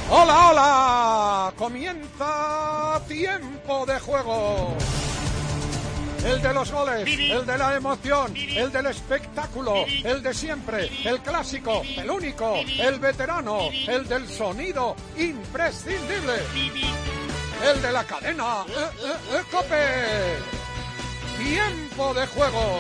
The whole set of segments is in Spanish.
¡Hola, hola! Comienza Tiempo de Juego. El de los goles, el de la emoción, el del espectáculo, el de siempre, el clásico, el único, el veterano, el del sonido imprescindible, el de la cadena COPE. Tiempo de Juego.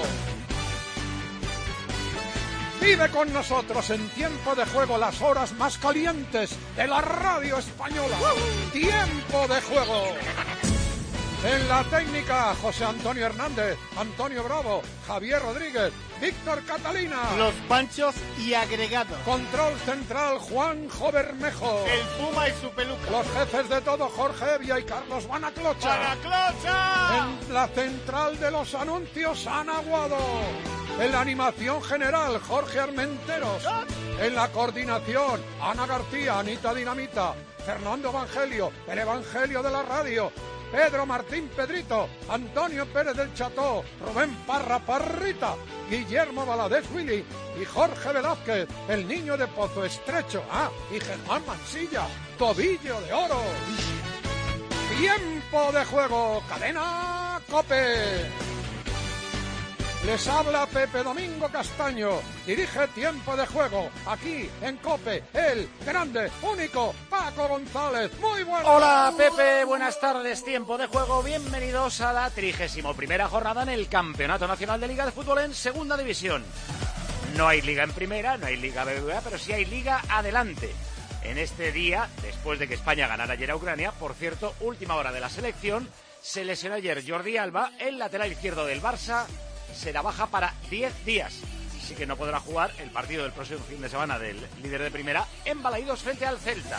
Vive con nosotros en Tiempo de Juego las horas más calientes de la radio española. Tiempo de Juego. En la técnica, José Antonio Hernández, Antonio Bravo, Javier Rodríguez, Víctor Catalina. Los Panchos y agregados. Control central, Juanjo Bermejo. El Puma y su peluca. Los jefes de todo, Jorge Evia y Carlos Banaclocha. ¡Banaclocha! En la central de los anuncios, Ana Guado. En la animación general, Jorge Armenteros. En la coordinación, Ana García, Anita Dinamita, Fernando Evangelio, el Evangelio de la radio, Pedro Martín Pedrito, Antonio Pérez del Cható, Rubén Parra Parrita, Guillermo Valadez Willy y Jorge Velázquez, el niño de Pozo Estrecho, y Germán Mansilla, Tobillo de Oro. Tiempo de Juego, cadena COPE. Les habla Pepe Domingo Castaño, dirige Tiempo de Juego, aquí en COPE, el grande, único, Paco González. Muy buenas. Hola Pepe, buenas tardes, Tiempo de Juego, bienvenidos a la 31ª jornada en el Campeonato Nacional de Liga de Fútbol en Segunda División. No hay Liga en Primera, no hay Liga BBVA, pero sí hay Liga adelante. En este día, después de que España ganara ayer a Ucrania, por cierto, última hora de la selección, se lesionó ayer Jordi Alba, el lateral izquierdo del Barça, será baja para 10 días, así que no podrá jugar el partido del próximo fin de semana del líder de Primera en Balaídos frente al Celta.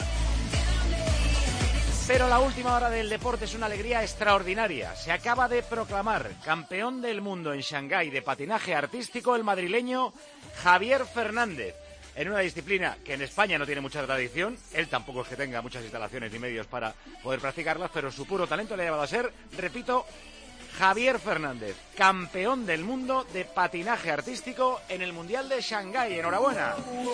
Pero la última hora del deporte es una alegría extraordinaria. Se acaba de proclamar campeón del mundo en Shanghái de patinaje artístico el madrileño Javier Fernández, en una disciplina que en España no tiene mucha tradición. Él tampoco es que tenga muchas instalaciones ni medios para poder practicarlas, pero su puro talento le ha llevado a ser, repito, Javier Fernández, campeón del mundo de patinaje artístico en el Mundial de Shanghái. ¡Enhorabuena!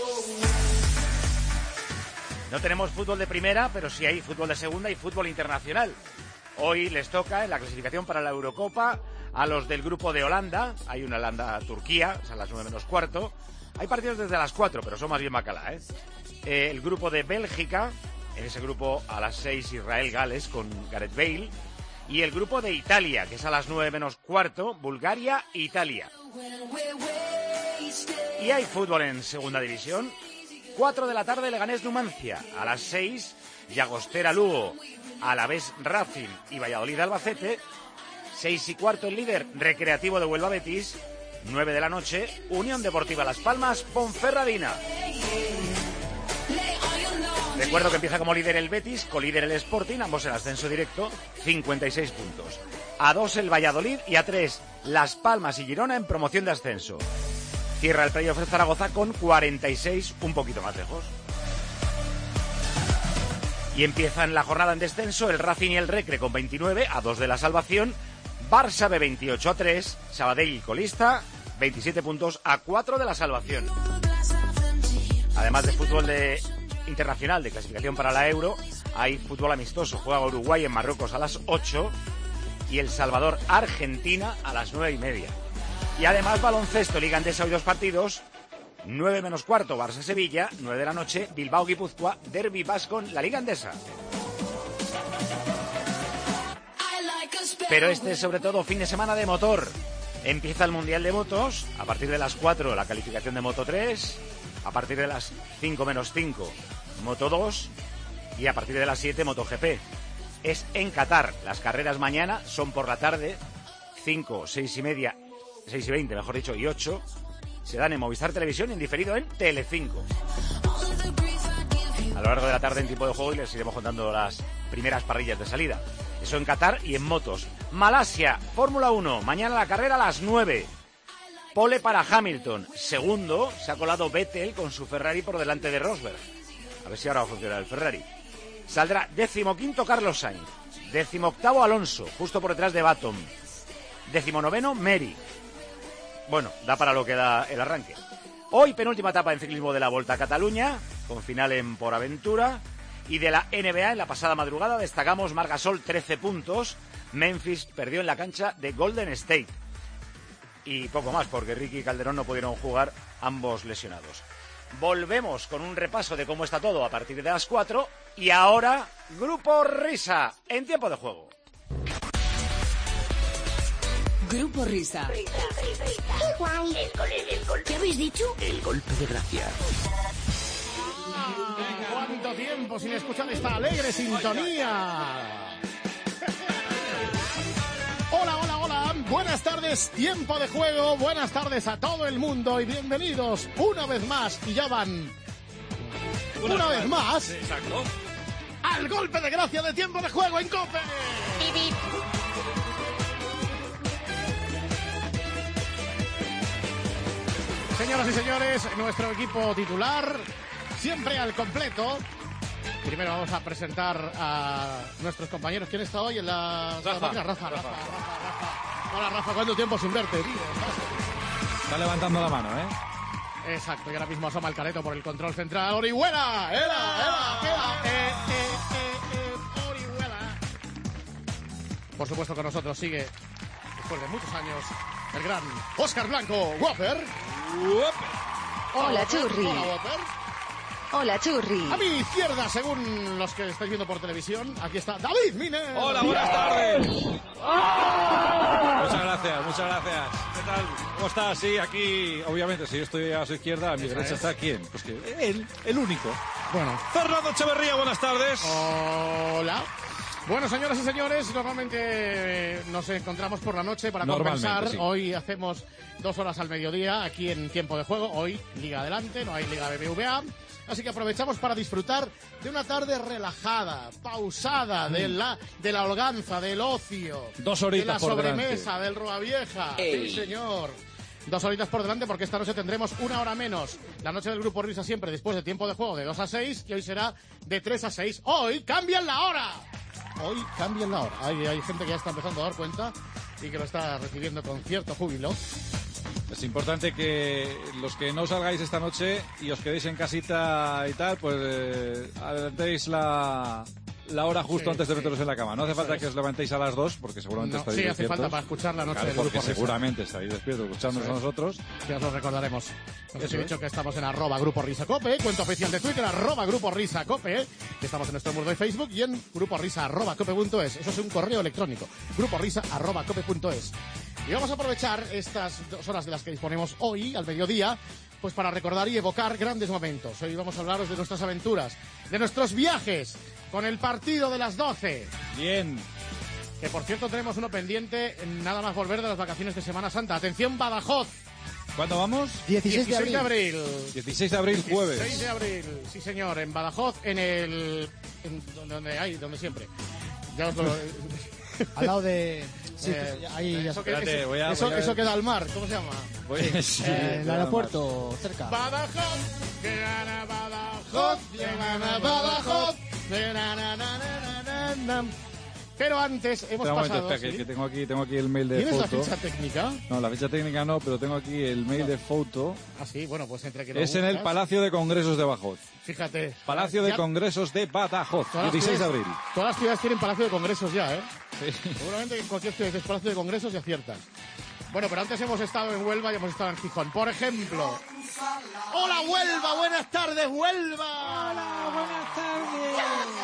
No tenemos fútbol de primera, pero sí hay fútbol de segunda y fútbol internacional. Hoy les toca en la clasificación para la Eurocopa a los del grupo de Holanda. Hay una Holanda-Turquía, es a las 9 menos cuarto. Hay partidos desde las 4, pero son más bien bacala, El grupo de Bélgica, en ese grupo a las 6 Israel-Gales con Gareth Bale. Y el grupo de Italia, que es a las 9 menos cuarto, Bulgaria-Italia. Y hay fútbol en Segunda División. 4 de la tarde, Leganés-Numancia. A las 6, Llagostera-Lugo, Alavés-Racing y Valladolid-Albacete. 6 y cuarto, el líder Recreativo de Huelva-Betis. 9 de la noche, Unión Deportiva Las Palmas-Ponferradina. Recuerdo que empieza como líder el Betis, colíder el Sporting, ambos en ascenso directo, 56 puntos. A 2 el Valladolid y a 3 Las Palmas y Girona en promoción de ascenso. Cierra el playoff de Zaragoza con 46, un poquito más lejos. Y empiezan la jornada en descenso el Racing y el Recre con 29, a 2 de la salvación. Barça B 28 a 3, Sabadell colista, 27 puntos, a 4 de la salvación. Además de fútbol internacional de clasificación para la Euro, hay fútbol amistoso. Juega Uruguay en Marruecos a las 8 y El Salvador Argentina a las 9:30. Y además baloncesto, Liga Endesa, hoy 2 partidos. 9 menos cuarto, Barça-Sevilla. 9 de la noche, Bilbao-Guipúzcoa, Derbi Bascon, la Liga Endesa. Pero este es sobre todo fin de semana de motor. Empieza el Mundial de Motos. A partir de las 4 la calificación de Moto 3. A partir de las 5 menos 5, Moto 2. Y a partir de las 7, MotoGP. Es en Qatar. Las carreras mañana son por la tarde. 5, 6 y media, 6 y 20, mejor dicho, y 8. Se dan en Movistar Televisión y en diferido en Telecinco. A lo largo de la tarde en Tiempo de Juego y les iremos contando las primeras parrillas de salida. Eso en Qatar y en motos. Malasia, Fórmula 1. Mañana la carrera a las 9. Pole para Hamilton. Segundo, se ha colado Vettel con su Ferrari por delante de Rosberg. A ver si ahora va a funcionar el Ferrari. Saldrá 15º Carlos Sainz. 18º Alonso, justo por detrás de Baton. 19º Meri. Bueno, da para lo que da el arranque. Hoy penúltima etapa en ciclismo de la Volta a Cataluña, con final en Por Aventura. Y de la NBA, en la pasada madrugada, destacamos Marc Gasol, 13 puntos. Memphis perdió en la cancha de Golden State. Y poco más, porque Ricky y Calderón no pudieron jugar, ambos lesionados. Volvemos con un repaso de cómo está todo a partir de las 4. Y ahora, Grupo Risa, en tiempo de juego. Grupo Risa. ¿Qué habéis dicho? El golpe de gracia. ¿Cuánto tiempo sin escuchar esta alegre sintonía? Hola, hola, hola. Buenas tardes, tiempo de juego. Buenas tardes a todo el mundo y bienvenidos una vez más. Y ya van una vez más. Exacto. Al golpe de gracia de tiempo de juego en COPE. Señoras y señores, nuestro equipo titular, siempre al completo. Primero vamos a presentar a nuestros compañeros. ¿Quién está hoy en la máquina? Rafa. Hola, Rafa, ¿cuánto tiempo sin verte, tío? Está levantando la mano, ¿eh? Exacto, y ahora mismo asoma el careto por el control central. ¡Orihuela! ¡Orihuela! Por supuesto que nosotros sigue, después de muchos años, el gran Óscar Blanco, Whopper. Hola, Churri. Hola, Whopper. Hola, Churri. A mi izquierda, según los que estáis viendo por televisión, aquí está David Miner. Hola, buenas tardes. Muchas gracias. ¿Qué tal? ¿Cómo estás? Sí, aquí, obviamente, si yo estoy a su izquierda, a mi derecha está ¿quién? Pues que él, el único. Bueno. Fernando Echeverría, buenas tardes. Hola. Bueno, señoras y señores, normalmente nos encontramos por la noche para compensar. Sí. Hoy hacemos 2 horas al mediodía aquí en tiempo de juego. Hoy Liga Adelante, no hay Liga BBVA. Así que aprovechamos para disfrutar de una tarde relajada, pausada, de la holganza, del ocio, 2 horitas de la por sobremesa, del Rua Vieja. Sí, señor. 2 horitas por delante porque esta noche tendremos 1 hora menos. La noche del Grupo Risa siempre después de tiempo de juego de 2 a 6 y hoy será de 3 a 6. Hoy cambian la hora. Hay gente que ya está empezando a dar cuenta y que lo está recibiendo con cierto júbilo. Es importante que los que no salgáis esta noche y os quedéis en casita y tal, pues adelantéis la hora justo antes de meteros en la cama. No hace falta que os levantéis a las 2 porque seguramente estaréis despiertos. Sí, hace falta para escuchar la noche del Grupo Risa. Seguramente estaréis despiertos escuchándonos a nosotros. Ya os lo recordaremos. Os he dicho que estamos en @Grupo Risa Cope, cuenta oficial de Twitter @Grupo Risa Cope, que estamos en nuestro muro de Facebook y en gruporisa@cope.es. Eso es un correo electrónico, gruporisa@cope.es. Y vamos a aprovechar estas 2 horas de las que disponemos hoy, al mediodía, pues para recordar y evocar grandes momentos. Hoy vamos a hablaros de nuestras aventuras, de nuestros viajes, con el partido de las 12. Bien. Que por cierto tenemos uno pendiente, nada más volver de las vacaciones de Semana Santa. Atención, Badajoz. ¿Cuándo vamos? 16 de abril. 16 de abril, jueves. 16 de abril, sí señor, en Badajoz, donde siempre. Ya os lo... Al lado de... Sí, ahí eso, ya eso queda al mar, ¿cómo se llama? el aeropuerto, cerca. Badajoz, llegan a Badajoz, llegan a Badajoz. Pero antes hemos pasado... Espera, que tengo aquí el mail de ¿Tienes foto. la ficha técnica? No, la ficha técnica no, pero tengo aquí el mail de foto. Ah, sí, bueno, pues entre que lo Es en el buscas, Palacio de Congresos de Badajoz. Fíjate. Palacio de Ya- Congresos de Badajoz, todas las 16 de ciudades- abril. Todas las ciudades tienen Palacio de Congresos ya, ¿eh? Sí. Seguramente en cualquier ciudad dices Palacio de Congresos y aciertas. Bueno, pero antes hemos estado en Huelva y hemos estado en Gijón. Por ejemplo... ¡Hola, Huelva! ¡Buenas tardes, Huelva! ¡Hola, buenas tardes!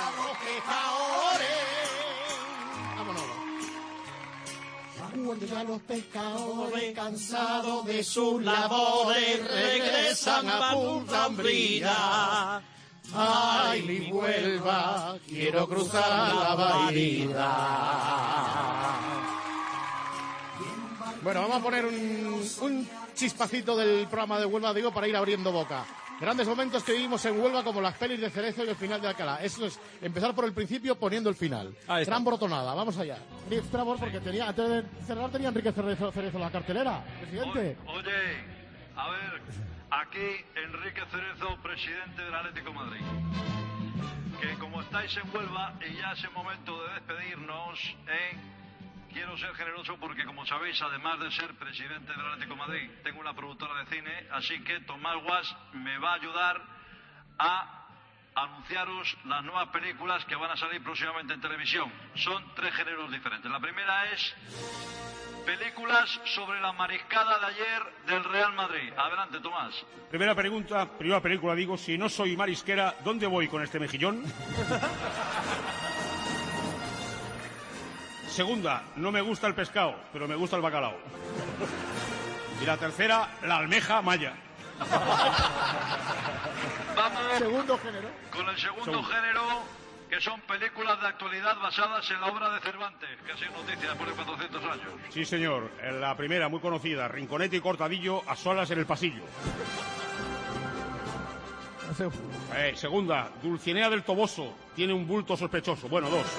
¡Vámonos! Cuando ya los pescadores, cansados de sus labores, regresan a Punta Umbría. ¡Ay, mi Huelva! Quiero cruzar la bahía. Bueno, vamos a poner un chispacito del programa de Huelva, digo, para ir abriendo boca. Grandes momentos que vivimos en Huelva, como las pelis de Cerezo y el final de Alcalá. Eso es empezar por el principio poniendo el final. Ahí está. Gran brotonada, vamos allá. Espera, porque antes de cerrar tenía Enrique Cerezo la cartelera, presidente. Oye, a ver, aquí Enrique Cerezo, presidente del Atlético de Madrid. Que como estáis en Huelva y ya es el momento de despedirnos, quiero ser generoso porque, como sabéis, además de ser presidente del Atlético de Madrid, tengo una productora de cine, así que Tomás Guas me va a ayudar a anunciaros las nuevas películas que van a salir próximamente en televisión. Son 3 géneros diferentes. La primera es películas sobre la mariscada de ayer del Real Madrid. Adelante, Tomás. Primera película, digo, si no soy marisquera, ¿dónde voy con este mejillón? Segunda, no me gusta el pescado, pero me gusta el bacalao. Y la tercera, la almeja maya. Vamos Segundo género. con el segundo género, que son películas de actualidad basadas en la obra de Cervantes, que ha sido noticia después de 400 años. Sí, señor. La primera, muy conocida, Rinconete y Cortadillo a solas en el pasillo. Segunda, Dulcinea del Toboso tiene un bulto sospechoso. Bueno, 2.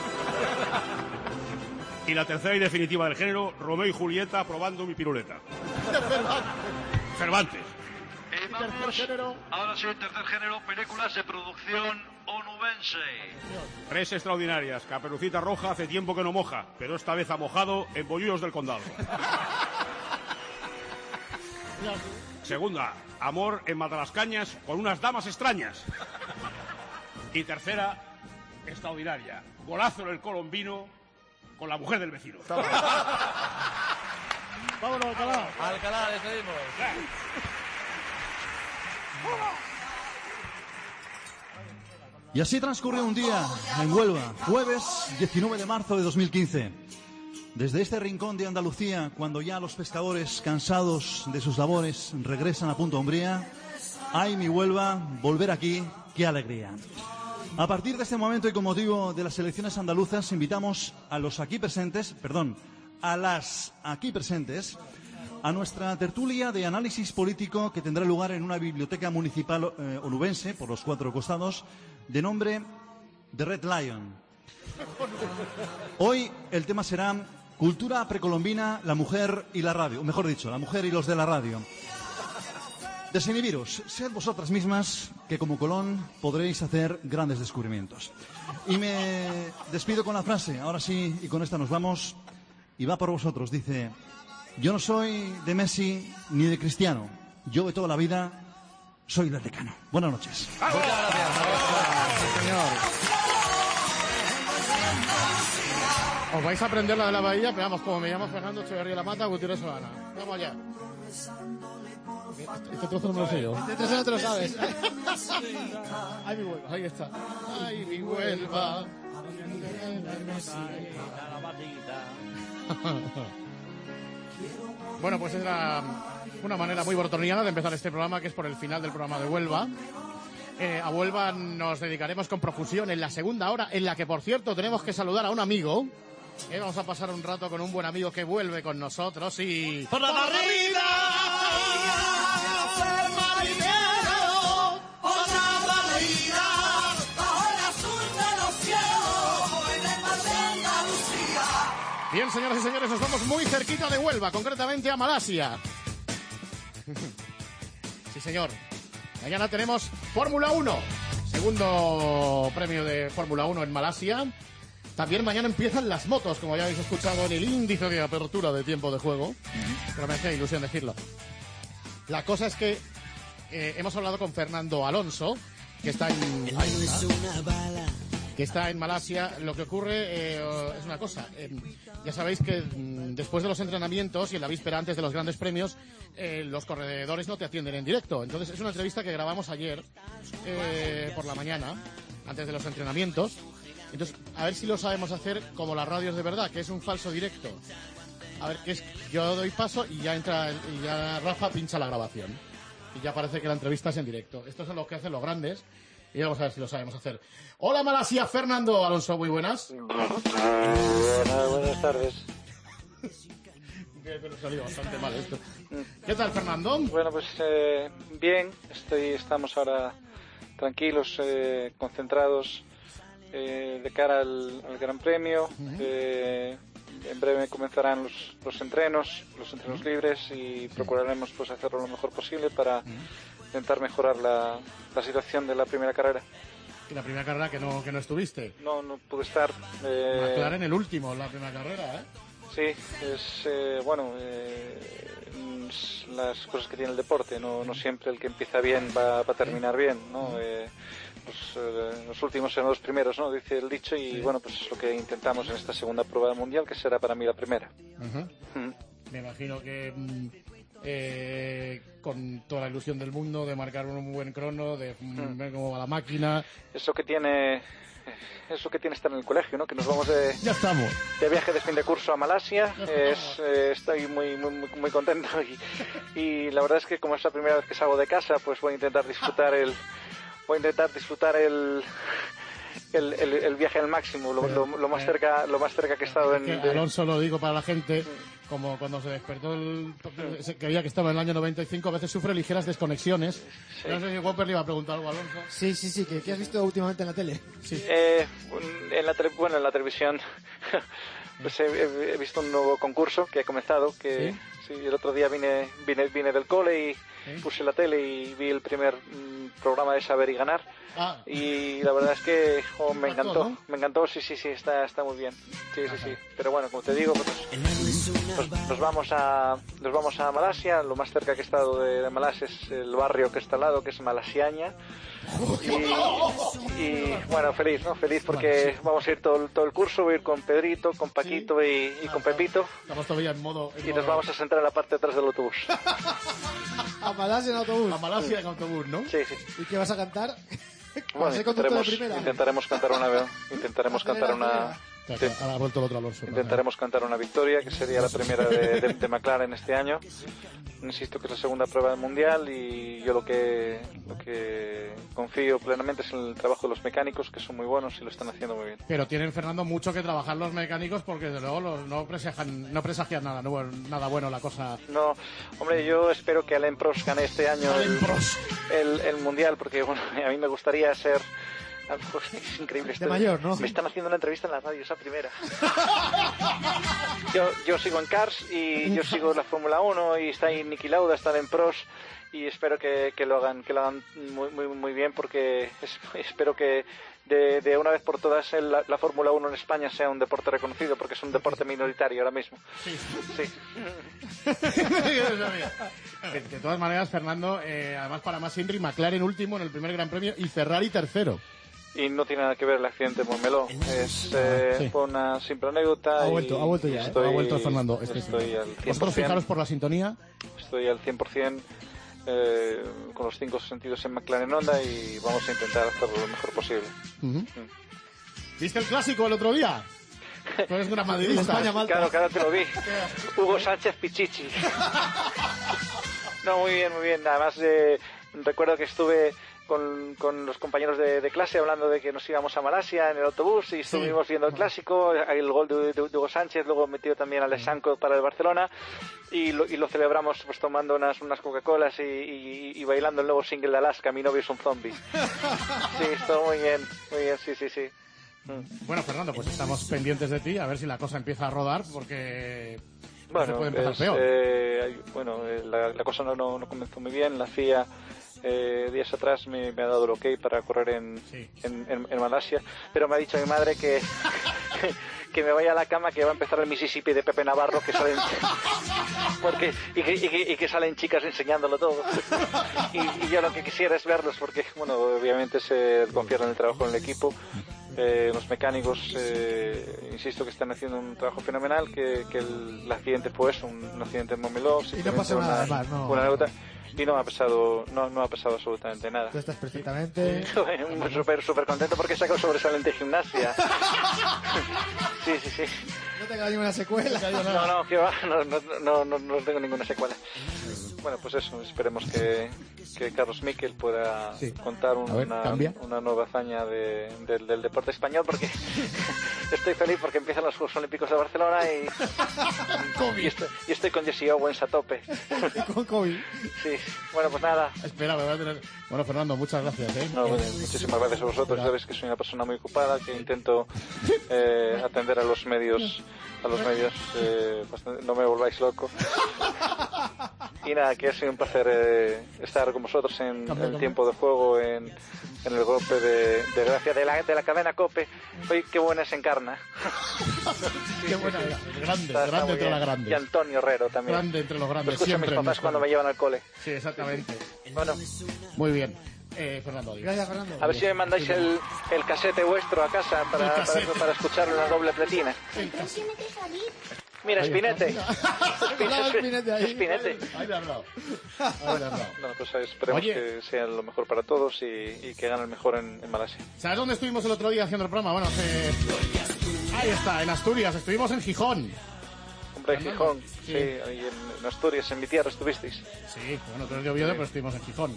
Y la tercera y definitiva del género, Romeo y Julieta probando mi piruleta. Cervantes. Vamos, ahora sí, tercer género, películas de producción onubense. 3 extraordinarias. Caperucita Roja hace tiempo que no moja, pero esta vez ha mojado en Bollullos del Condado. Segunda, Amor en Matalascañas con unas damas extrañas. Y tercera, extraordinaria, Golazo en el Colombino con la mujer del vecino. Vámonos, Alcalá. Alcalá, despedimos. Y así transcurrió un día en Huelva, jueves 19 de marzo de 2015. Desde este rincón de Andalucía, cuando ya los pescadores, cansados de sus labores, regresan a Punta Umbría, ¡ay, mi Huelva, volver aquí, qué alegría! A partir de este momento y con motivo de las elecciones andaluzas, invitamos a las aquí presentes, a nuestra tertulia de análisis político que tendrá lugar en una biblioteca municipal onubense, por los 4 costados, de nombre The Red Lion. Hoy el tema será cultura precolombina, la mujer y la radio, o mejor dicho, la mujer y los de la radio. Desinhibiros, sed vosotras mismas, que como Colón podréis hacer grandes descubrimientos. Y me despido con la frase, ahora sí, y con esta nos vamos, y va por vosotros, dice: yo no soy de Messi ni de Cristiano, yo de toda la vida soy del Decano. Buenas noches. Muchas gracias. Señor. Os vais a aprender la de la bahía, pero vamos, como me llamo Fernando Echeverría La Mata, Gutiérrez Solana. Vamos allá. Este trozo no me lo sé yo. Este trozo no te lo sabes. Ay, mi Huelva, ahí está. Ay, mi Huelva. Bueno, pues es una manera muy bortoniana de empezar este programa, que es por el final del programa de Huelva. A Huelva nos dedicaremos con profusión en la segunda hora, en la que, por cierto, tenemos que saludar a un amigo. Vamos a pasar un rato con un buen amigo que vuelve con nosotros y... ¡Por la barriga! ¡Ser marinero! ¡Por la barriga! ¡Bajo el azul de los cielos! ¡En el mar de Andalucía! Bien, señoras y señores, nos vamos muy cerquita de Huelva, concretamente a Malasia. Sí, señor. Mañana tenemos Fórmula 1. Segundo premio de Fórmula 1 en Malasia. También mañana empiezan las motos, como ya habéis escuchado en el índice de apertura de tiempo de juego. Pero me hace ilusión decirlo. La cosa es que hemos hablado con Fernando Alonso, que está en Malasia. Lo que ocurre es una cosa. Ya sabéis que después de los entrenamientos y en la víspera antes de los grandes premios, los corredores no te atienden en directo. Entonces es una entrevista que grabamos ayer por la mañana, antes de los entrenamientos. Entonces, a ver si lo sabemos hacer como las radios de verdad, que es un falso directo. A ver, que es, yo doy paso y ya entra, y ya Rafa pincha la grabación. Y ya parece que la entrevista es en directo. Estos son los que hacen los grandes. Y vamos a ver si lo sabemos hacer. Hola Malasia, Fernando Alonso, muy buenas. Buenas tardes. Pero salió bastante mal esto. ¿Qué tal, Fernando? Bueno, pues bien. Estamos ahora tranquilos, concentrados de cara al Gran Premio. En breve comenzarán los entrenos libres y procuraremos pues hacerlo lo mejor posible para intentar mejorar la situación de la primera carrera. ¿Y la primera carrera que no estuviste? No pude estar. McLaren el último, la primera carrera, ¿eh? Sí, es las cosas que tiene el deporte. No siempre el que empieza bien va a terminar bien, ¿no? los últimos serán los primeros, ¿no? Dice el dicho, y bueno, pues es lo que intentamos en esta segunda prueba del Mundial, que será para mí la primera. Me imagino que con toda la ilusión del mundo de marcar un buen crono, de ver cómo va la máquina. Eso que tiene estar en el colegio, ¿no? Que nos vamos ya estamos de viaje de fin de curso a Malasia. Estoy muy contento y la verdad es que como es la primera vez que salgo de casa, pues voy a intentar disfrutar el viaje al máximo, lo más cerca que he estado en... Alonso, lo digo para la gente, como cuando se despertó, se creía que estaba en el año 95, a veces sufre ligeras desconexiones. Sí. No sé si Whopper le iba a preguntar algo a Alonso. Sí, ¿qué has visto últimamente en la tele? Sí. En la televisión pues he visto un nuevo concurso que ha comenzado, que sí, el otro día vine del cole y puse la tele y vi el primer programa de Saber y Ganar. Y la verdad es que me encantó, sí, está muy bien. Sí. Pero bueno, como te digo, nos vamos a Malasia. Lo más cerca que he estado de Malasia es el barrio que está al lado, que es Malasiaña. Y bueno, feliz porque vamos a ir todo el curso, voy a ir con Pedrito, con Paquito y con Pepito. Estamos todavía en modo... Y nos vamos a sentar en la parte de atrás del autobús. A Malasia en autobús. A Malasia en autobús, ¿no? Sí. ¿Y qué vas a cantar? Bueno, intentaremos cantar una... Ha vuelto el otro Alonso. Intentaremos cantar una victoria, que sería la primera de McLaren este año. Insisto que es la segunda prueba del Mundial y yo lo que confío plenamente es en el trabajo de los mecánicos, que son muy buenos y lo están haciendo muy bien. Pero tienen, Fernando, mucho que trabajar los mecánicos porque desde luego no presagian nada bueno la cosa. No, hombre, yo espero que Alain Prost gane este año el Mundial, porque bueno, a mí me gustaría ser... Es increíble esto. De mayor, ¿no? Me están haciendo una entrevista en la radio, esa primera. Yo sigo en Cars y yo sigo la Fórmula 1 y está ahí Niki Lauda, está en Pros y espero que lo hagan muy bien, porque espero que de una vez por todas la Fórmula 1 en España sea un deporte reconocido, porque es un deporte minoritario ahora mismo. Sí. De todas maneras, Fernando, además para más Inri, McLaren último en el primer Gran Premio y Ferrari tercero. Y no tiene nada que ver el accidente de Montmeló. Fue una simple anécdota. Ha vuelto ya. Ha vuelto Fernando. Estoy al 100%. Vosotros fijaros por la sintonía. Estoy al 100%. Con los 5 sentidos en McLaren Honda y vamos a intentar hacerlo lo mejor posible. ¿Viste el clásico el otro día? Tú eres una madridista. Claro, te lo vi. Hugo Sánchez Pichichi. No, muy bien. Además, recuerdo que estuve con los compañeros de clase hablando de que nos íbamos a Malasia en el autobús y estuvimos viendo el clásico, el gol de Hugo Sánchez, luego metió también a Lesanco para el Barcelona y lo celebramos pues tomando unas Coca-Colas y bailando el nuevo single de Alaska, Mi novio es un zombie. Sí, estuvo muy bien, sí. Bueno, Fernando, pues estamos pendientes de ti, a ver si la cosa empieza a rodar, porque bueno, se puede empezar peor. La cosa no comenzó muy bien, la FIA días atrás me ha dado el ok para correr en Malasia, pero me ha dicho mi madre que me vaya a la cama, que va a empezar el Mississippi de Pepe Navarro, que salen y que salen chicas enseñándolo todo y yo lo que quisiera es verlos, porque bueno, obviamente se confía en el trabajo en el equipo. Los mecánicos, insisto que están haciendo un trabajo fenomenal, que el accidente fue un accidente en Montmeló, y no pasó nada más, ¿no? Una anécdota. Y no ha pasado absolutamente nada. Tú estás perfectamente... Súper contento porque he sacado sobresaliente gimnasia. Sí. ¿No te ha quedado ninguna secuela? No, que va, no tengo ninguna secuela. Bueno, pues eso, esperemos que Carlos Miquel pueda contar una nueva hazaña del deporte español, porque estoy feliz porque empiezan los Juegos Olímpicos de Barcelona y estoy con Jesse Owens a tope. Con COVID. Sí, bueno, pues nada. Espera, me voy a tener... Bueno, Fernando, muchas gracias. Muchísimas gracias a vosotros. Ya sabéis que soy una persona muy ocupada, que intento atender a los medios, no me volváis loco. Y nada, que ha sido un placer estar con vosotros en el tiempo de juego, en el golpe de gracia de la cadena COPE. Oye, qué buena se encarna. Qué buena, grande entre las grandes. Y Antonio Herrero también. Grande entre los grandes. Lo escucho a mis papás cuando me llevan al cole. Sí, exactamente. Bueno. Muy bien. Fernando Díaz. Gracias, Fernando. A ver si me mandáis el casete vuestro a casa para escucharlo en la doble pletina. Mira, Spinete. Spinete. Ahí le has dado. Bueno, pues esperemos que sea lo mejor para todos y que gane el mejor en Malasia. ¿Sabes dónde estuvimos el otro día haciendo el programa? Bueno, ahí está, en Asturias. Estuvimos en Gijón. Hombre, Gijón. Sí, ahí en Asturias, en mi tierra estuvisteis. Sí, bueno, tú eres de Oviedo, pero estuvimos en Gijón.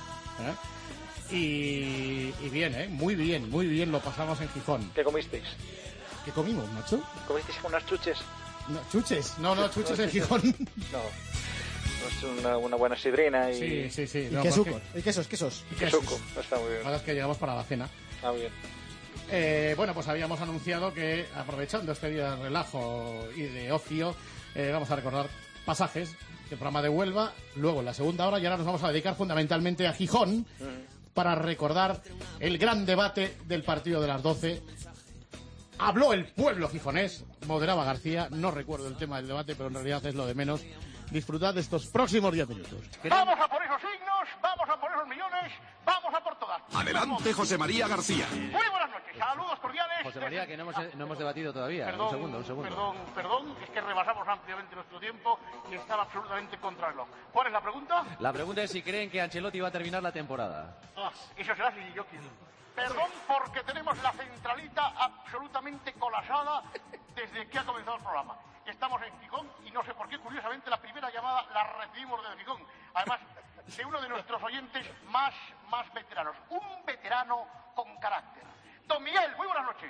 Y bien, muy bien lo pasamos en Gijón. ¿Qué comisteis? ¿Qué comimos, macho? ¿Comisteis unas chuches? No, chuches, no, chuches en Gijón. No, es una buena sidrina y... Sí. Y no, quesuco, y quesos. Quesuco, está muy bien. Ahora es que llegamos para la cena. Ah, bien. Bueno, pues habíamos anunciado que, aprovechando este día de relajo y de ocio, vamos a recordar pasajes del programa de Huelva, luego en la segunda hora, y ahora nos vamos a dedicar fundamentalmente a Gijón para recordar el gran debate del partido de las 12. Habló el pueblo gijonés, moderaba García, no recuerdo el tema del debate, pero en realidad es lo de menos. Disfrutad de estos próximos 10 minutos. Vamos a por esos signos, vamos a por esos millones, vamos a por todas. Adelante, José María García. Muy buenas noches, saludos cordiales. José María, que no hemos debatido todavía. Perdón, Un segundo. Perdón, es que rebasamos ampliamente nuestro tiempo y estaba absolutamente contra el reloj. ¿Cuál es la pregunta? La pregunta es si creen que Ancelotti va a terminar la temporada. Eso será si yo quiero. Perdón porque tenemos la centralita absolutamente colapsada desde que ha comenzado el programa. Estamos en Gijón y no sé por qué, curiosamente, la primera llamada la recibimos desde Gijón. Además, de uno de nuestros oyentes más veteranos. Un veterano con carácter. Don Miguel, muy buenas noches.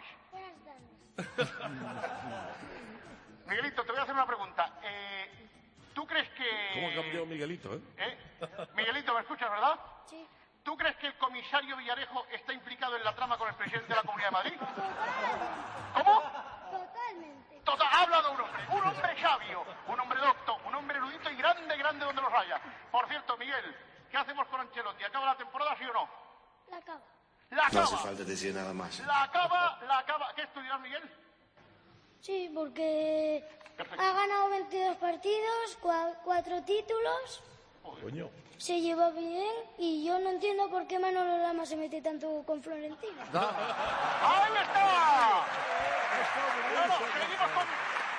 Miguelito, te voy a hacer una pregunta. ¿Tú crees que... ¿Cómo ha cambiado Miguelito, Miguelito, ¿me escuchas, verdad? Sí. ¿Tú crees que el comisario Villarejo está implicado en la trama con el presidente de la Comunidad de Madrid? ¿Cómo? Totalmente. Ha hablado un hombre sabio, un hombre docto, un hombre erudito y grande donde los haya. Por cierto, Miguel, ¿qué hacemos con Ancelotti? ¿Acaba la temporada, sí o no? La acaba. La acaba. No hace falta decir nada más. La acaba. ¿Qué estudiarás, Miguel? Sí, porque ha ganado 22 partidos, 4 títulos. Coño. Se lleva bien y yo no entiendo por qué Manolo Lama se mete tanto con Florentino. ¡Ahí está! Bueno, seguimos con...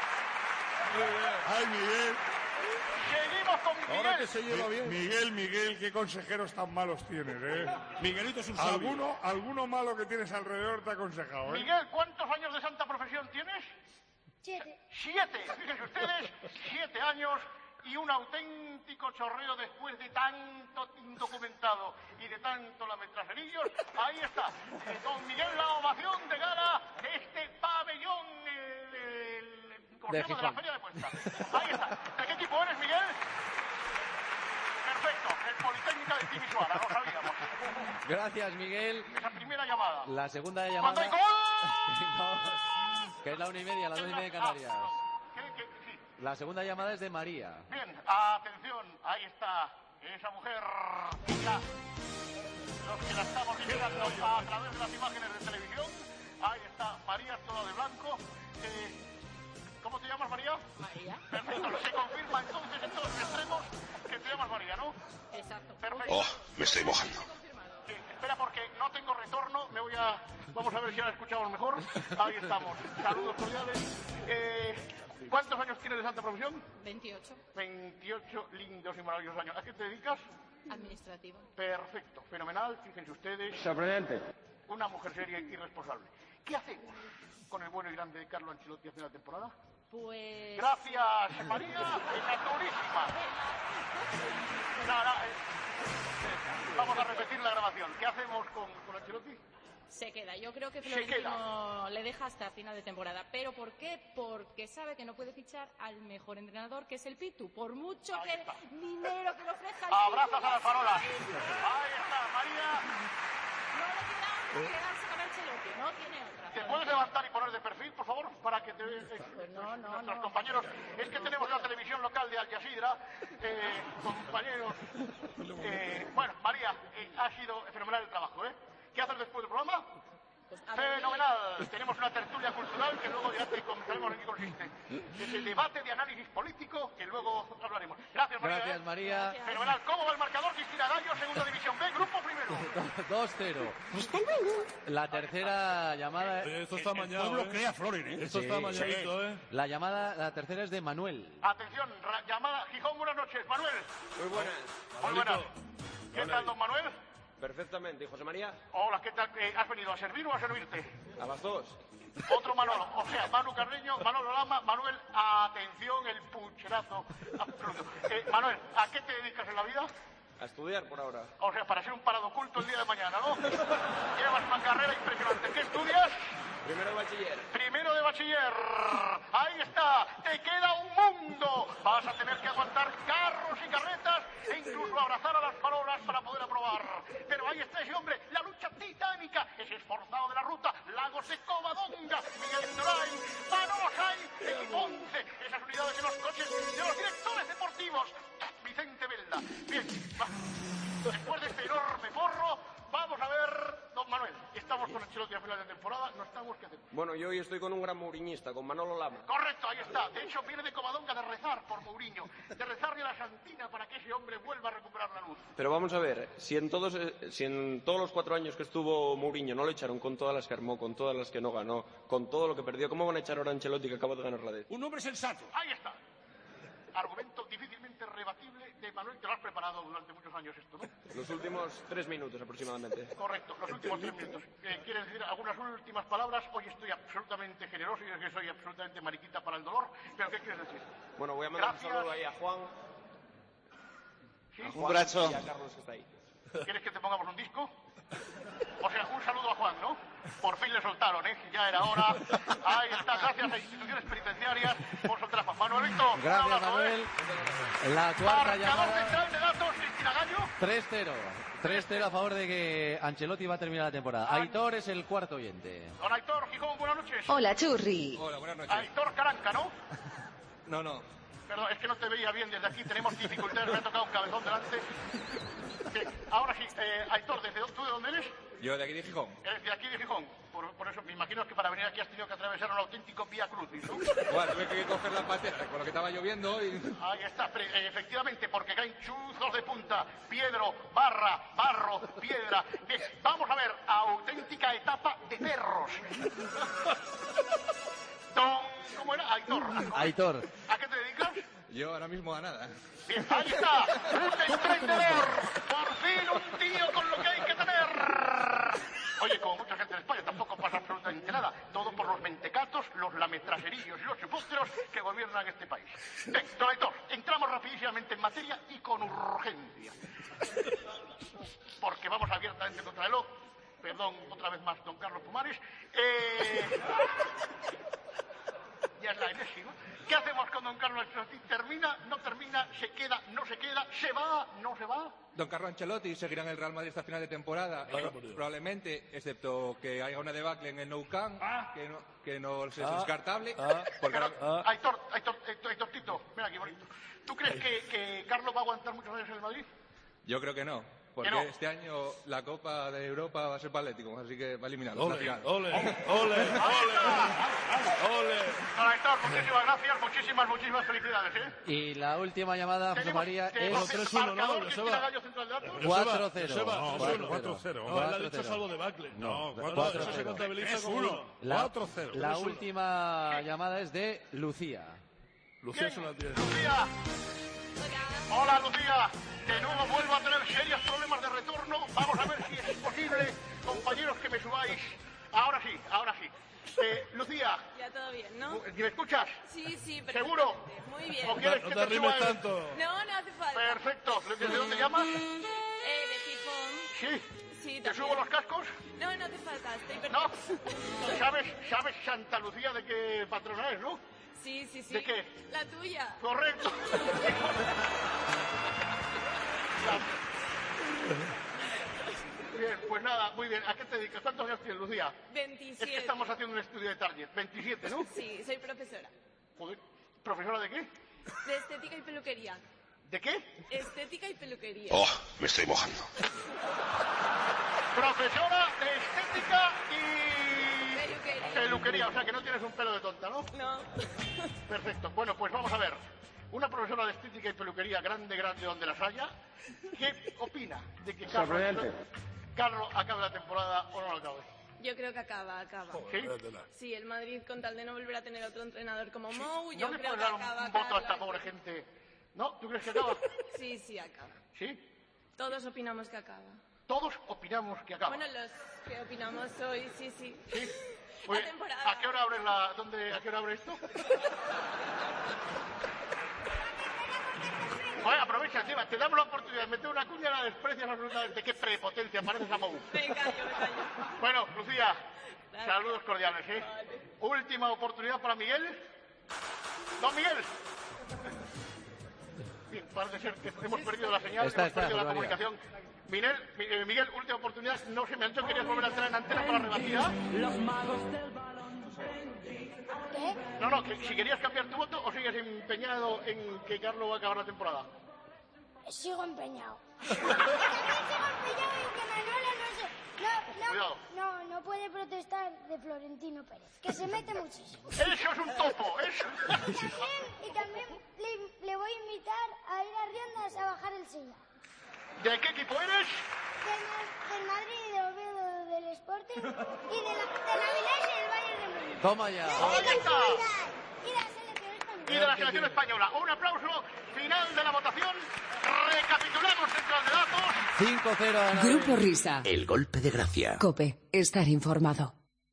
¡Ay, Miguel! Seguimos con Miguel. Ahora que se lleva bien. Miguel, qué consejeros tan malos tienes, Miguelito es un sabio. Alguno malo que tienes alrededor te ha aconsejado, Miguel, ¿cuántos años de santa profesión tienes? 7. 7. Fíjense ustedes, 7 años y un auténtico chorreo después de tanto indocumentado y de tanto lametraserillos. Ahí está, don Miguel, la ovación de gala de este pabellón de la Feria de Puesta. Ahí está. ¿De qué equipo eres, Miguel? Perfecto, el Politécnica de Timisoara, lo sabíamos. Gracias, Miguel. Esa primera llamada. La segunda llamada... ¡Cuando hay gol! Que es la 1:30, las 2:30 de Canarias. Sí. La segunda llamada es de María. Bien, atención, ahí está esa mujer. Ya, los que la estamos vigilando a través de las imágenes de televisión. Ahí está María, toda de blanco. ¿Cómo te llamas, María? María. Perfecto, se confirma entonces en todos los extremos que te llamas María, ¿no? Exacto. Perfecto. Oh, me estoy mojando. Sí, espera porque no tengo retorno, vamos a ver si ahora escuchamos mejor. Ahí estamos. Saludos cordiales. ¿Cuántos años tienes de santa profesión? 28. 28 lindos y maravillosos años. ¿A qué te dedicas? Administrativo. Perfecto, fenomenal. Fíjense ustedes. Sorprendente. Una mujer seria y responsable. ¿Qué hacemos con el bueno y grande de Carlo Ancelotti hace la temporada? Pues... Gracias, María. Encantadísima. Vamos a repetir la grabación. ¿Qué hacemos con Ancelotti? Se queda. Yo creo que Florentino le deja hasta final de temporada. ¿Pero por qué? Porque sabe que no puede fichar al mejor entrenador, que es el Pitu. Por mucho dinero que le ofrezca el Abrazas Pitu. a las farolas. Ahí está, María. No le queda quedarse con Ancelotti. No tiene otra. ¿Te puedes levantar y poner de perfil, por favor? Para que te vean nuestros compañeros. Es que tenemos la televisión local de Al Jazeera. Compañeros. Bueno, María, ha sido fenomenal el trabajo, ¿Qué haces después del programa? Pues, a ver, Fenomenal. Tenemos una tertulia cultural que luego ya te comentaremos en qué consiste. Es el debate de análisis político que luego hablaremos. Gracias, María. Gracias, María. Fenomenal. ¿Cómo va el marcador? Cristina Gallo, segunda división B, grupo primero. 2-0. La tercera llamada... Esto está mañana. El pueblo crea flores, ¿eh? Esto está mañanito, ¿eh? La tercera es de Manuel. Atención, llamada Gijón, buenas noches. Manuel. Muy buenas. Muy buenas. ¿Qué tal, don Manuel? Perfectamente. ¿Y José María? Hola, ¿qué tal? ¿Has venido a servir o a servirte? A las dos. Otro Manolo, o sea, Manu Carreño, Manolo Lama, Manuel, atención, el pucherazo absoluto. Manuel, ¿a qué te dedicas en la vida? A estudiar por ahora. O sea, para ser un parado oculto el día de mañana, ¿no? Llevas una carrera impresionante. ¿Qué estudias? Primero de bachiller. Primero de bachiller. Ahí está. Te queda un mundo. Vas a tener que aguantar carros y carretas e incluso abrazar a las farolas para poder aprobar. Pero ahí está ese hombre, la lucha titánica, ese esforzado de la ruta, Lagos de Covadonga, Miguel Indurain, Manolo Sainz, el 11, esas unidades en los coches de los directores deportivos, Vicente Velda. Bien, va. Después de este enorme porro, vamos a ver, don Manuel, estamos con Ancelotti a final de temporada, no estamos, ¿qué hacemos? Bueno, yo hoy estoy con un gran mouriñista, con Manolo Lama. Correcto, ahí está. De hecho, viene de Covadonga de rezar por Mourinho, de rezarle a la Santina para que ese hombre vuelva a recuperar la luz. Pero vamos a ver, si en todos los 4 años que estuvo Mourinho no lo echaron con todas las que armó, con todas las que no ganó, con todo lo que perdió, ¿cómo van a echar ahora a Ancelotti que acaba de ganar la D? Un hombre sensato. Ahí está. Argumento difícilmente rebatible de Manuel, te lo has preparado durante muchos años esto, ¿no? Los últimos 3 minutos aproximadamente. Correcto, los últimos 3 minutos. ¿Quieres decir algunas últimas palabras? Hoy estoy absolutamente generoso y es que soy absolutamente mariquita para el dolor, pero ¿qué quieres decir? Bueno, voy a mandar un saludo ahí a Juan. ¿Sí? A Juan y a Carlos que está ahí. ¿Quieres que te pongamos un disco? O sea, un saludo a Juan, ¿no? Por fin le soltaron, ¿eh? Ya era hora. Ahí está, gracias a instituciones penitenciarias por soltar a Juan. Manuelito, gracias, un abrazo, Manuel. ¿eh? La cuarta Marcador llamada... central de datos, Cristina Gallo. 3-0 a favor de que Ancelotti va a terminar la temporada. Aitor es el cuarto oyente. Don Aitor Gijón, buenas noches. Hola, Churri. Hola, buenas noches. Aitor Caranca, ¿no? No. Perdón, es que no te veía bien desde aquí, tenemos dificultades, me ha tocado un cabezón delante. Ahora sí, Aitor, ¿tú de dónde eres? Yo de aquí de Gijón. Eres de aquí de Gijón. Por eso me imagino que para venir aquí has tenido que atravesar un auténtico vía crucis, ¿no? Bueno, tuve que coger la patera con lo que estaba lloviendo y... Ahí está, efectivamente, porque caen chuzos de punta, piedro, barra, barro, piedra. Bien, vamos a ver, auténtica etapa de perros. ¿Cómo era? Aitor. ¿A qué te dedicas? Yo ahora mismo a nada. Bien, ahí está, un emprendedor. Por fin un tío con lo que hay que tener. Oye, como mucha gente en España, tampoco pasa absolutamente nada. Todo por los mentecatos, los lametraserillos y los chupósteros que gobiernan este país. Bien, don Aitor, entramos rapidísimamente en materia y con urgencia. Porque vamos abiertamente contra el reloj. Perdón, otra vez más, don Carlos Pumares. Ya es la enésima. ¿Qué hacemos con don Carlos Ancelotti? ¿Termina? ¿No termina? ¿Se queda? ¿No se queda? ¿Se va? ¿No se va? Don Carlo Ancelotti seguirá en el Real Madrid hasta final de temporada, probablemente, excepto que haya una debacle en el Nou Camp, que no es descartable. Aitorcito, ven aquí bonito. ¿Tú crees que Carlos va a aguantar muchos años en el Madrid? Yo creo que no. Porque este año la Copa de Europa va a ser para Atlético, así que va a eliminarlo. ¡Ole! Don Aitor, muchísimas gracias, muchísimas felicidades, ¿eh? Y la última llamada, José María, es 3-1, ¿no? 4-0. No, él ha dicho salvo debacle. No, 4-0. Eso se contabiliza como 1. 4-0. La última llamada es de Lucía. Lucía es una tía. Lucía. Hola, Lucía. De nuevo vuelvo a tener serios problemas de retorno. Vamos a ver si es posible, compañeros, que me subáis. Ahora sí. Lucía. Ya todo bien, ¿no? ¿Me escuchas? Sí, perfectamente. ¿Seguro? Muy bien. ¿O quieres que te suba tanto? No hace falta. Perfecto. ¿Desde dónde llamas? De Gijón. Sí. ¿Te subo los cascos? No hace falta, estoy perfecta. ¿No? ¿Sabes Santa Lucía de qué patrona es, no? Sí. ¿De qué? La tuya. Correcto. Bien, pues nada, muy bien. ¿A qué te dedicas? ¿Cuántos años tienes, Lucía? 27. Es que estamos haciendo un estudio de target. 27, ¿no? Sí, soy profesora. Joder, ¿profesora de qué? De estética y peluquería. ¿De qué? Estética y peluquería. Oh, me estoy mojando. Profesora de estética y peluquería, o sea que no tienes un pelo de tonta, ¿no? No. Perfecto. Bueno, pues vamos a ver. Una profesora de estética y peluquería grande donde las haya, ¿qué opina de que Carlos acabe la temporada o no la acabe? Yo creo que acaba. ¿Sí? Sí, el Madrid, con tal de no volver a tener otro entrenador como Mou, ¿No yo le creo puedes que dar acaba. un voto a esta pobre gente? ¿No? ¿Tú crees que acaba? Sí, acaba. ¿Sí? Todos opinamos que acaba. Todos opinamos que acaba. Bueno, los que opinamos hoy, sí. ¿Sí? La temporada. ¿A qué hora abre ¿A qué hora abre esto? Oye, aprovecha, te damos la oportunidad de meter una cuña, la desprecias absolutamente. ¡Qué prepotencia! Pareces a Mou. Me callo. Bueno, Lucía, saludos cordiales, ¿eh? Vale. Última oportunidad para Miguel. ¡Don Miguel! Bien, parece ser que hemos perdido la señal, hemos perdido la comunicación. Miguel, última oportunidad. No se me ha dicho que querías volver a entrar en antena para la rebatida. ¿Qué? No, que si querías cambiar tu voto o sigues empeñado en que Carlos va a acabar la temporada. Sigo empeñado. Sigo empeñado en que Manola no puede protestar de Florentino Pérez, que se mete muchísimo. ¡Eso es un topo! ¡Eso! Y también le voy a invitar a ir a Riendas a bajar el silla. ¿De qué equipo eres? Del Madrid, del Oviedo, del Sporting y del Avilés y del Bayern de Múnich. Toma ya. Y de la selección española. Un aplauso. Final de la votación. Recapitulamos central de datos. 5-0. Grupo Risa. El golpe de gracia. COPE. Estar informado.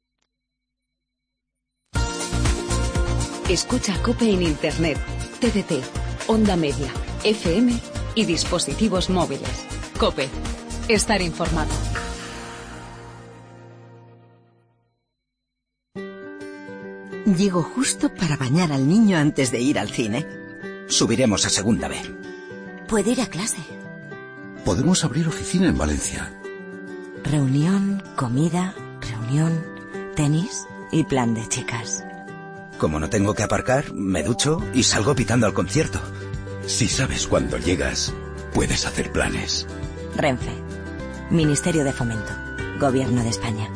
Escucha COPE en Internet, TDT, Onda Media, FM y dispositivos móviles. COPE. Estar informado. Llego justo para bañar al niño antes de ir al cine. Subiremos a segunda B. Puede ir a clase. Podemos abrir oficina en Valencia. Reunión, comida, reunión, tenis y plan de chicas. Como no tengo que aparcar, me ducho y salgo pitando al concierto. Si sabes cuándo llegas, puedes hacer planes. Renfe. Ministerio de Fomento. Gobierno de España.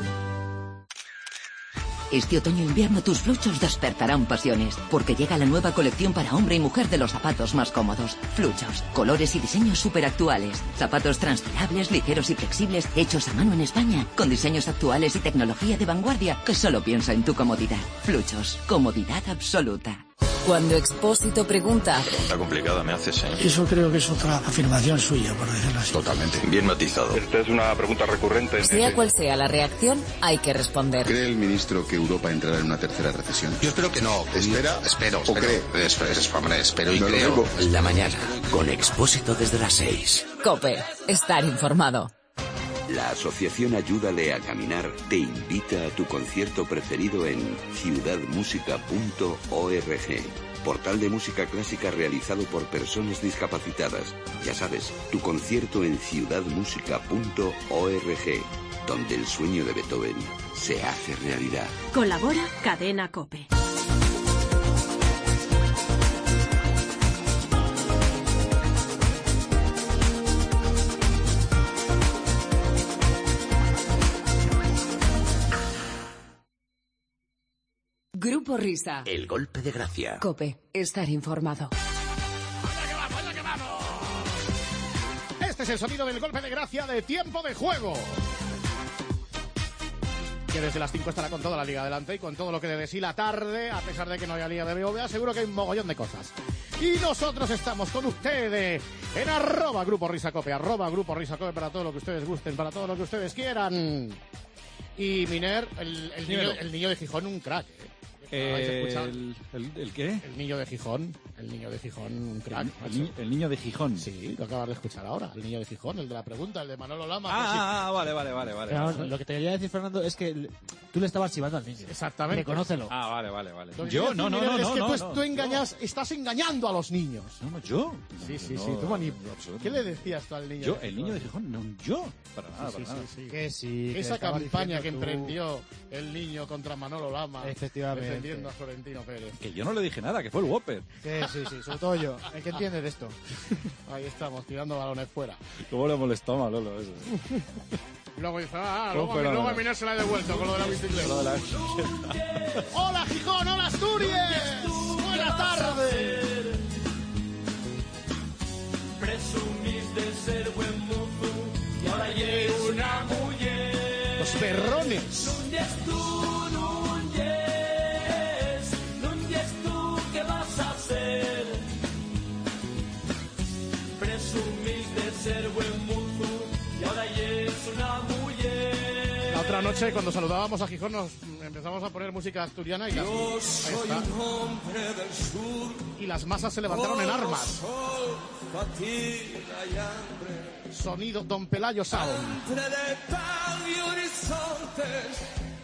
Este otoño-invierno tus fluchos despertarán pasiones, porque llega la nueva colección para hombre y mujer de los zapatos más cómodos. Fluchos, colores y diseños súper actuales. Zapatos transpirables, ligeros y flexibles, hechos a mano en España, con diseños actuales y tecnología de vanguardia que solo piensa en tu comodidad. Fluchos, comodidad absoluta. Cuando Expósito pregunta... Está complicada, me haces, ¿eh? Eso creo que es otra afirmación suya, por decirlo así. Totalmente. Bien matizado. Esta es una pregunta recurrente. Sea cual sea la reacción, hay que responder. ¿Cree el ministro que Europa entrará en una tercera recesión? Yo espero que no. Espero. ¿O cree? Espero y creo. La mañana, con Expósito desde las 6. COPE. Estar informado. La Asociación Ayúdale a Caminar te invita a tu concierto preferido en ciudadmusica.org, portal de música clásica realizado por personas discapacitadas. Ya sabes, tu concierto en ciudadmusica.org, donde el sueño de Beethoven se hace realidad. Colabora Cadena COPE. Grupo Risa. El golpe de gracia. COPE. Estar informado. Este es el sonido del golpe de gracia de Tiempo de Juego. Que desde las 5 estará con toda la liga adelante y con todo lo que de sí la tarde, a pesar de que no haya liga de BBVA, seguro que hay un mogollón de cosas. Y nosotros estamos con ustedes en @Grupo Risa Cope, @Grupo Risa Cope para todo lo que ustedes gusten, para todo lo que ustedes quieran. Y Miner, el niño de Gijón, un crack. ¿El qué? El niño de Gijón. El niño de Gijón, un crack. El niño de Gijón. Sí, lo acabas de escuchar ahora. El niño de Gijón, el de la pregunta, el de Manolo Lama. Vale. Pero lo que te quería decir, Fernando, es que tú le estabas chivando al niño. Exactamente. Reconócelo. Vale. Yo no. Es que tú estás engañando a los niños. No, yo. Sí. ¿Qué le decías tú al niño? Yo, el niño de Gijón, no, yo. Para nada. Que sí. Esa campaña que emprendió el niño contra Manolo Lama. Efectivamente. Defendiendo a Florentino Pérez. Que yo no le dije nada, que fue el Whopper. Sí, sobre todo yo. ¿En qué entiendes de esto? Ahí estamos, tirando balones fuera. ¿Cómo le molestó a Manolo eso? Luego dice, luego a Minar se la he devuelto con lo de la bicicleta. ¡Hola, Gijón! ¡Hola, Asturias! ¡Buenas tardes! Presumís de ser buen mozo y ahora llegues una mujer. Los perrones. Núñez, tú, ¿qué vas a hacer? Presumís de ser buen mozo y ahora llegues una mujer. La otra noche, cuando saludábamos a Gijón, nos empezamos a poner música asturiana y yo soy un hombre del sur. Y las masas se levantaron en armas. Fatiga y hambre. Sonido Don Pelayo Sound. Entre de pan y horizontes.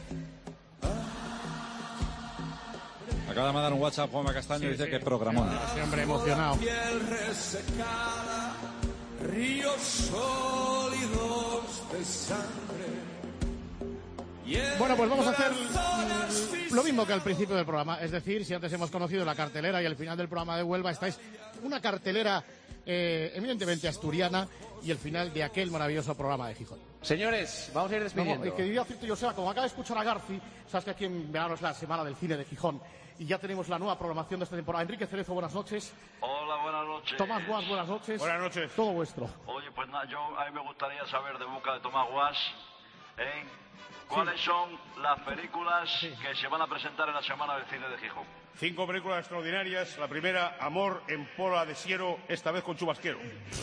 Acaba de mandar un WhatsApp Juanma Castaño y dice que programón. Siempre emocionado. Piel resecada, ríos sólidos de sangre. Bueno, pues vamos a hacer lo mismo que al principio del programa. Es decir, si antes hemos conocido la cartelera y al final del programa de Huelva estáis una cartelera eminentemente asturiana y el final de aquel maravilloso programa de Gijón. Señores, vamos a ir despidiendo. Quería decirte, Joseba, como acaba de escuchar a Garci, sabes que aquí en verano es la semana del cine de Gijón y ya tenemos la nueva programación de esta temporada. Enrique Cerezo, buenas noches. Hola, buenas noches. Tomás Guas, buenas noches. Buenas noches. Todo vuestro. Oye, pues nada, a mí me gustaría saber de boca de Tomás Guas, ¿cuáles son las películas que se van a presentar en la Semana del Cine de Gijón? 5 películas extraordinarias. La primera, Amor en Pola de Siero, esta vez con chubasquero.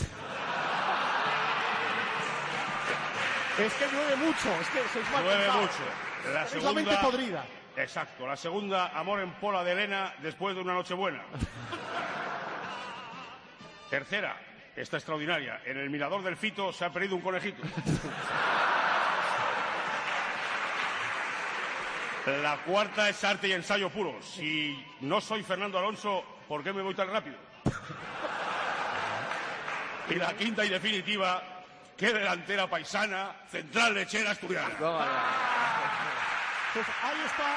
Es que llueve mucho, es que sois mal Llueve pensados. mucho. La Es segunda, la mente podrida. Exacto. La segunda, Amor en Pola de Elena, después de una noche buena. Tercera, esta extraordinaria. En el mirador del Fito se ha perdido un conejito. La cuarta es Arte y Ensayo Puro. Si no soy Fernando Alonso, ¿por qué me voy tan rápido? Y la quinta y definitiva, qué delantera paisana, Central Lechera Asturiana. Pues ahí está.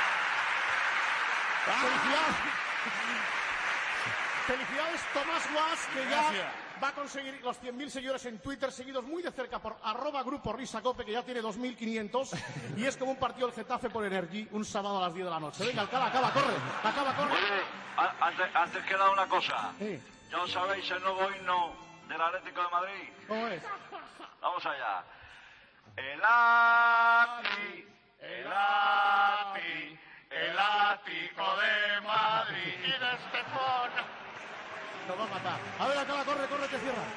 Felicidades, Tomás Guas, que Gracias. ya va a conseguir los 100.000 seguidores en Twitter, seguidos muy de cerca por @Grupo Risa Cope, que ya tiene 2.500, y es como un partido del Getafe por Energy un sábado a las 10 de la noche. Venga, acaba, corre. Oye, antes que nada una cosa. ¿Ya sabéis el nuevo himno del Atlético de Madrid? ¿Cómo es? Vamos allá. El ATI, el ATI, el Ático de Madrid y de Estepona. Nos va a matar. A ver, acaba, corre, que cierra.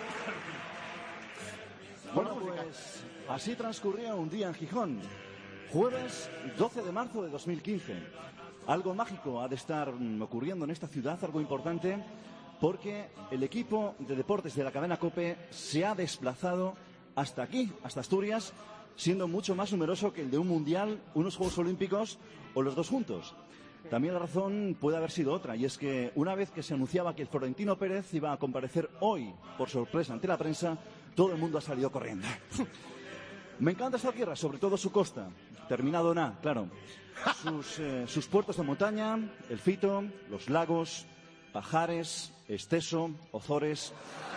Bueno, pues así transcurría un día en Gijón. Jueves 12 de marzo de 2015. Algo mágico ha de estar ocurriendo en esta ciudad, algo importante, porque el equipo de deportes de la cadena COPE se ha desplazado hasta aquí, hasta Asturias, siendo mucho más numeroso que el de un mundial, unos Juegos Olímpicos o los dos juntos. También la razón puede haber sido otra, y es que una vez que se anunciaba que el Florentino Pérez iba a comparecer hoy, por sorpresa ante la prensa, todo el mundo ha salido corriendo. Me encanta esta tierra, sobre todo su costa, terminado en A, claro. Sus puertos de montaña, el Fito, los lagos, Pajares, Esteso, Ozores.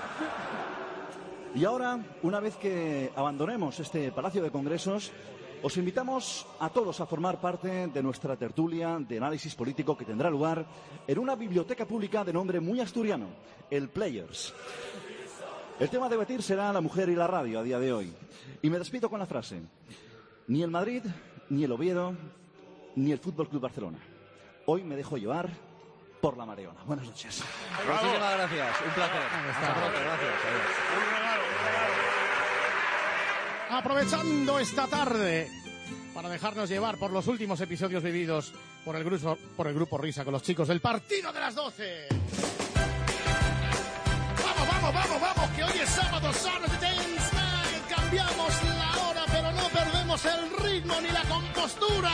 Y ahora, una vez que abandonemos este Palacio de Congresos, os invitamos a todos a formar parte de nuestra tertulia de análisis político que tendrá lugar en una biblioteca pública de nombre muy asturiano, el Players. El tema a debatir será la mujer y la radio a día de hoy. Y me despido con la frase: ni el Madrid, ni el Oviedo, ni el Fútbol Club Barcelona. Hoy me dejo llevar por la mareona. Buenas noches. Muchísimas gracias, un placer. Hasta pronto, gracias. Un regalo. Aprovechando esta tarde para dejarnos llevar por los últimos episodios vividos por el grupo Risa con los chicos del partido de las 12. Vamos, que hoy es sábado, Saturday Dance Night. Cambiamos la hora, pero no perdemos el ritmo ni la compostura.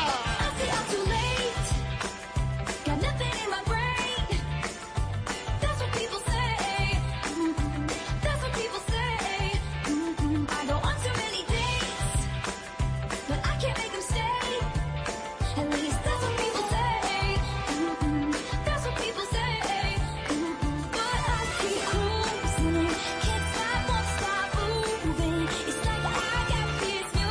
It's like I got this music.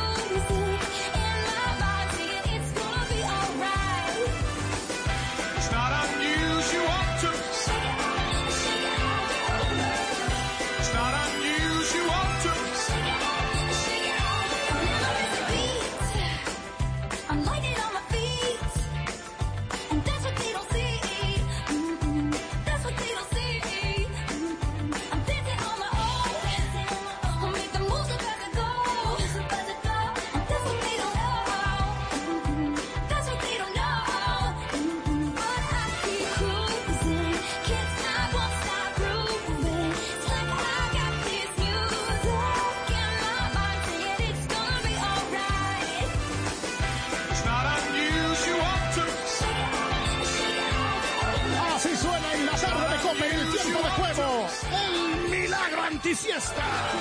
Antisiesta.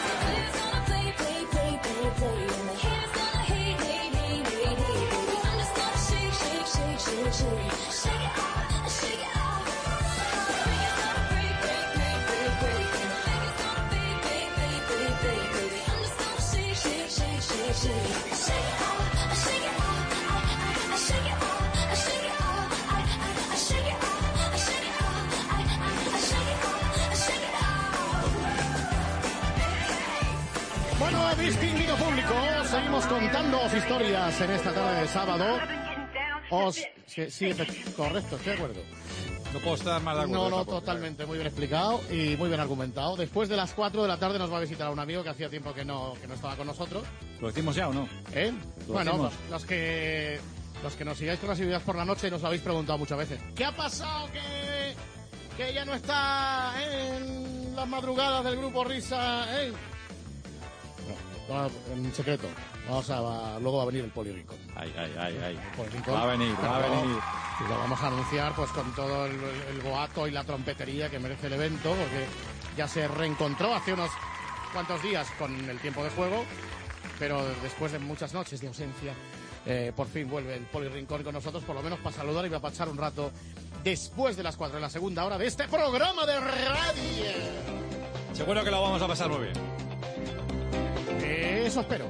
Bueno, distinguido público, seguimos contándoos historias en esta tarde de sábado. Sí, correcto, estoy de acuerdo. No puedo estar más de acuerdo. No, totalmente, muy bien explicado y muy bien argumentado. Después de las 4 de la tarde nos va a visitar un amigo que hacía tiempo que no estaba con nosotros. ¿Lo decimos ya o no? Bueno, los que nos sigáis con asiduidad por la noche nos lo habéis preguntado muchas veces. ¿Qué ha pasado que ya no está en las madrugadas del Grupo Risa? No, en secreto. Luego va a venir el Polirincón. Ay. Va a venir. Y lo vamos a anunciar pues con todo el boato y la trompetería que merece el evento, porque ya se reencontró hace unos cuantos días con el tiempo de juego, pero después de muchas noches de ausencia, por fin vuelve el Polirincón con nosotros, por lo menos para saludar y para pasar un rato después de las 4 de la segunda hora de este programa de radio. Seguro que lo vamos a pasar muy bien. Eso espero.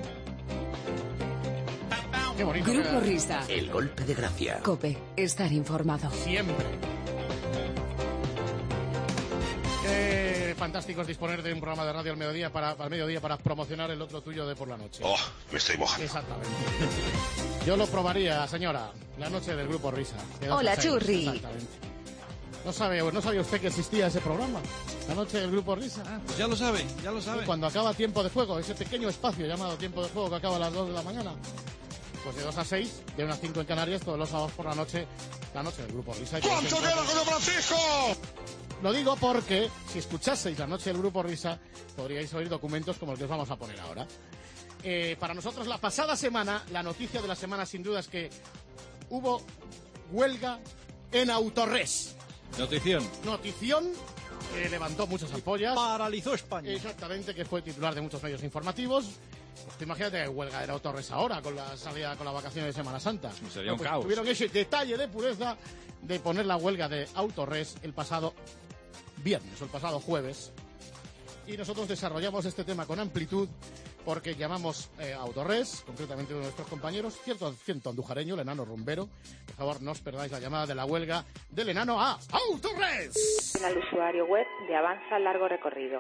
Qué bonito. Grupo Risa. El golpe de gracia. COPE. Estar informado. Siempre. Qué fantástico es disponer de un programa de radio al mediodía para promocionar el otro tuyo de por la noche. Oh, me estoy mojando. Exactamente. Yo lo probaría, señora. La noche del Grupo Risa. Hola, Churri. Exactamente. No sabía usted que existía ese programa. La noche del Grupo Risa. Pues ya lo sabe. Y cuando acaba Tiempo de Juego, ese pequeño espacio llamado Tiempo de Juego que acaba a las 2 de la mañana. Pues de 2 a 6, de 1 a 5 en Canarias, todos los sábados por la noche del Grupo Risa. ¡Cuánto quiero, José Francisco! Lo digo porque si escuchaseis la noche del Grupo Risa, podríais oír documentos como el que os vamos a poner ahora. Para nosotros, la pasada semana, la noticia de la semana sin duda es que hubo huelga en Autorres. Notición que levantó muchas ampollas. Paralizó España. Exactamente, que fue titular de muchos medios informativos. Pues imagínate que huelga en Autorres ahora, con la salida, con las vacaciones de Semana Santa. Sería un caos. Tuvieron ese detalle de pureza de poner la huelga de Autorres el pasado viernes o el pasado jueves. Y nosotros desarrollamos este tema con amplitud porque llamamos a Autorres, concretamente uno de nuestros compañeros, cierto andujareño, el enano rumbero. Por favor, no os perdáis la llamada de la huelga del enano a Autorres. Al usuario web de Avanza Largo Recorrido.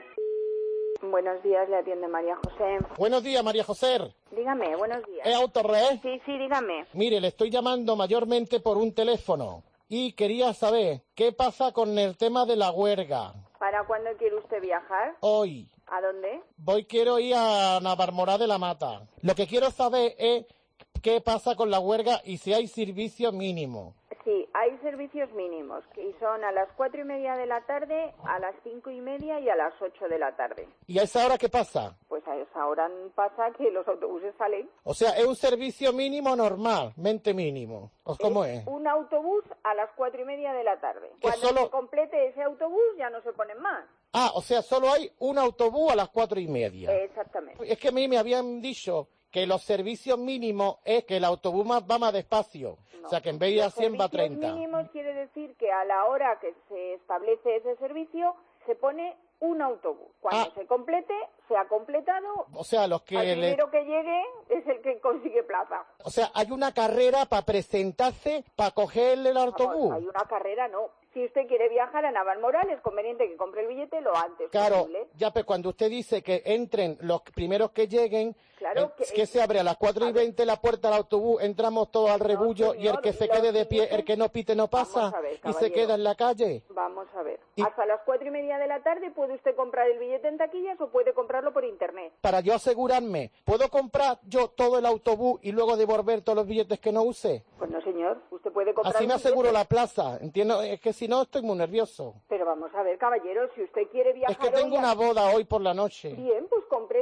Buenos días, le atiende María José. Buenos días, María José. Dígame, buenos días. ¿Es Autorres? Sí, dígame. Mire, le estoy llamando mayormente por un teléfono y quería saber qué pasa con el tema de la huelga. ¿Para cuándo quiere usted viajar? Hoy. ¿A dónde? Quiero ir a Navalmoral de la Mata. Lo que quiero saber es qué pasa con la huelga y si hay servicio mínimo. Sí, hay servicios mínimos, y son a las 4:30 de la tarde, a las 5:30 y a las 8 de la tarde. ¿Y a esa hora qué pasa? Pues a esa hora pasa que los autobuses salen. O sea, ¿es un servicio mínimo normalmente mínimo? ¿O cómo es? Un autobús a las 4:30 de la tarde. Cuando se complete ese autobús ya no se ponen más. Ah, o sea, solo hay un autobús a las 4:30. Exactamente. Es que a mí me habían dicho que los servicios mínimos es que el autobús va más despacio. No. O sea, que en vez de ir a 100 va a 30. Los servicios mínimos quiere decir que a la hora que se establece ese servicio se pone un autobús. Cuando se complete, se ha completado. O sea, los que el primero que llegue es el que consigue plaza. O sea, hay una carrera para presentarse, para coger el autobús. Hay una carrera, no. Si usted quiere viajar a Navalmoral, es conveniente que compre el billete lo antes posible. Ya, pero cuando usted dice que entren los primeros que lleguen, claro, que se abre a las 4:20 la puerta del autobús, entramos todos al rebullo, señor, y el que se quede de pie, el que no pite no pasa, y se queda en la calle. Vamos a ver. Hasta las 4:30 de la tarde puede usted comprar el billete en taquillas o puede comprarlo por internet. Para yo asegurarme, ¿puedo comprar yo todo el autobús y luego devolver todos los billetes que no use? Pues no, señor. Usted puede comprar. Así me aseguro la plaza, entiendo, es que si no estoy muy nervioso. Pero vamos a ver, caballero, si usted quiere viajar. Es que tengo una boda hoy por la noche. Bien, pues compre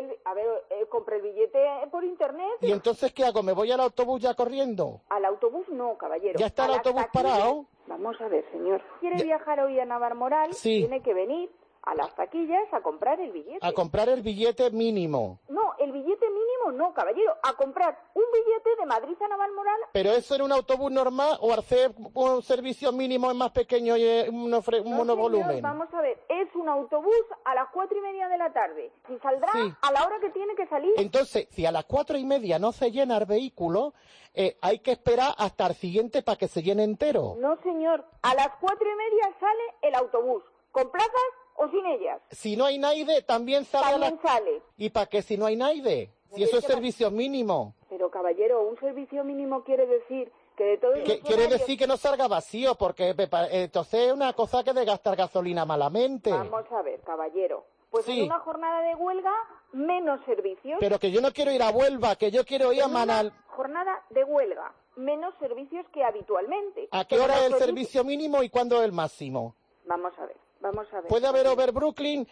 el billete por internet. ¿Y entonces qué hago? ¿Me voy al autobús ya corriendo? Al autobús no, caballero. ¿Ya está el autobús parado? Vamos a ver, señor. ¿Quiere viajar hoy a Navalmoral? Sí. Tiene que venir a las taquillas a comprar el billete. A comprar el billete mínimo. No, el billete mínimo no, caballero, a comprar un billete de Madrid a Navalmoral. ¿Pero eso en un autobús normal o hacer un servicio mínimo es más pequeño y un monovolumen? Señor, vamos a ver, es un autobús a las 4:30 de la tarde. Si saldrá a la hora que tiene que salir. Entonces, si a las 4:30 no se llena el vehículo, hay que esperar hasta el siguiente para que se llene entero. No, señor, a las 4:30 sale el autobús, con plazas o sin ellas. Si no hay nadie, también sale sale. ¿Y para qué si no hay nadie? Si eso es servicio mínimo. Pero, caballero, un servicio mínimo quiere decir que de todos los Quiere decir que no salga vacío, porque entonces es una cosa que de gastar gasolina malamente. Vamos a ver, caballero. Pues en una jornada de huelga, menos servicios. Pero que yo no quiero ir a Huelva, que yo quiero ir a Manal. Jornada de huelga, menos servicios que habitualmente. ¿A qué hora es el servicio mínimo y cuándo es el máximo? Vamos a ver. ¿Puede haber Over Brooklyn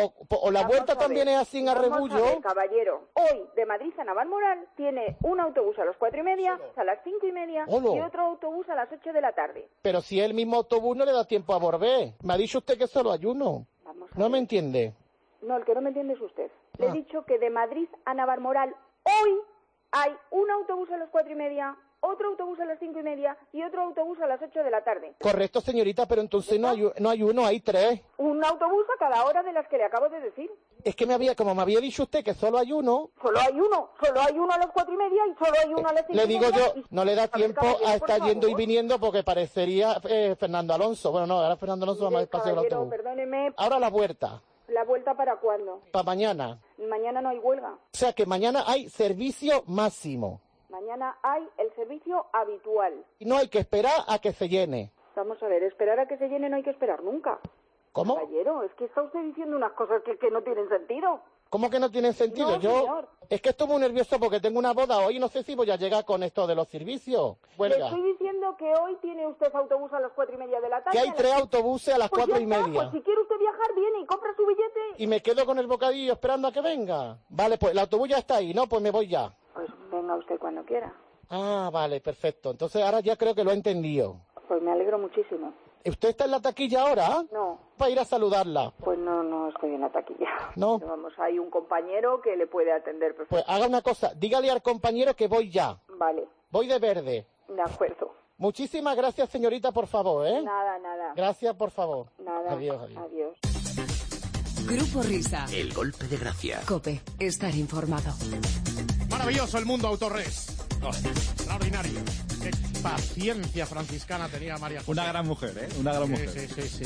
o la vuelta también es así en Arrebullo? Vamos a ver, caballero. Hoy, de Madrid a Navalmoral, tiene un autobús a las 4:30, a las 5:30 y otro autobús a las 8 de la tarde. Pero si es el mismo autobús no le da tiempo a volver. Me ha dicho usted que solo hay uno. ¿No me entiende? No, el que no me entiende es usted. Le he dicho que de Madrid a Navalmoral hoy hay un autobús a las 4:30, otro autobús a las 5:30 y otro autobús a las 8 de la tarde. Correcto, señorita, pero entonces no hay uno, hay tres. Un autobús a cada hora de las que le acabo de decir. Es que como me había dicho usted que solo hay uno. Solo hay uno a las 4:30 y solo hay uno a las 5:30. Le digo yo, no le da tiempo a estar yendo y viniendo porque parecería Fernando Alonso. Bueno, no, ahora Fernando Alonso va más despacio del autobús. Perdóneme. Ahora la vuelta. ¿La vuelta para cuándo? Para mañana. Mañana no hay huelga. O sea que mañana hay servicio máximo. Mañana hay el servicio habitual. Y no hay que esperar a que se llene. Vamos a ver, esperar a que se llene no hay que esperar nunca. ¿Cómo? Caballero, es que está usted diciendo unas cosas que no tienen sentido. ¿Cómo que no tienen sentido? No, señor. Es que estoy muy nervioso porque tengo una boda hoy y no sé si voy a llegar con esto de los servicios. Le estoy diciendo que hoy tiene usted autobús a las 4:30 de la tarde. Que hay 3 autobuses a las 4:30. Pues si quiere usted viajar, viene y compra su billete. Y me quedo con el bocadillo esperando a que venga. Vale, pues el autobús ya está ahí, ¿no? Pues me voy ya. Pues venga usted cuando quiera. Ah, vale, perfecto. Entonces ahora ya creo que lo he entendido. Pues me alegro muchísimo. ¿Usted está en la taquilla ahora? No. Para ir a saludarla. Pues no estoy en la taquilla. No. Pero vamos, hay un compañero que le puede atender perfectamente. Pues haga una cosa, dígale al compañero que voy ya. Vale. Voy de verde. De acuerdo. Muchísimas gracias, señorita, por favor, ¿eh? Nada. Gracias, por favor. Nada. Adiós. Grupo Risa. El golpe de gracia. COPE. Estar informado. Maravilloso el mundo Autorres. Extraordinario. Qué paciencia franciscana tenía María José. Una gran mujer, ¿eh? Una gran mujer. Sí.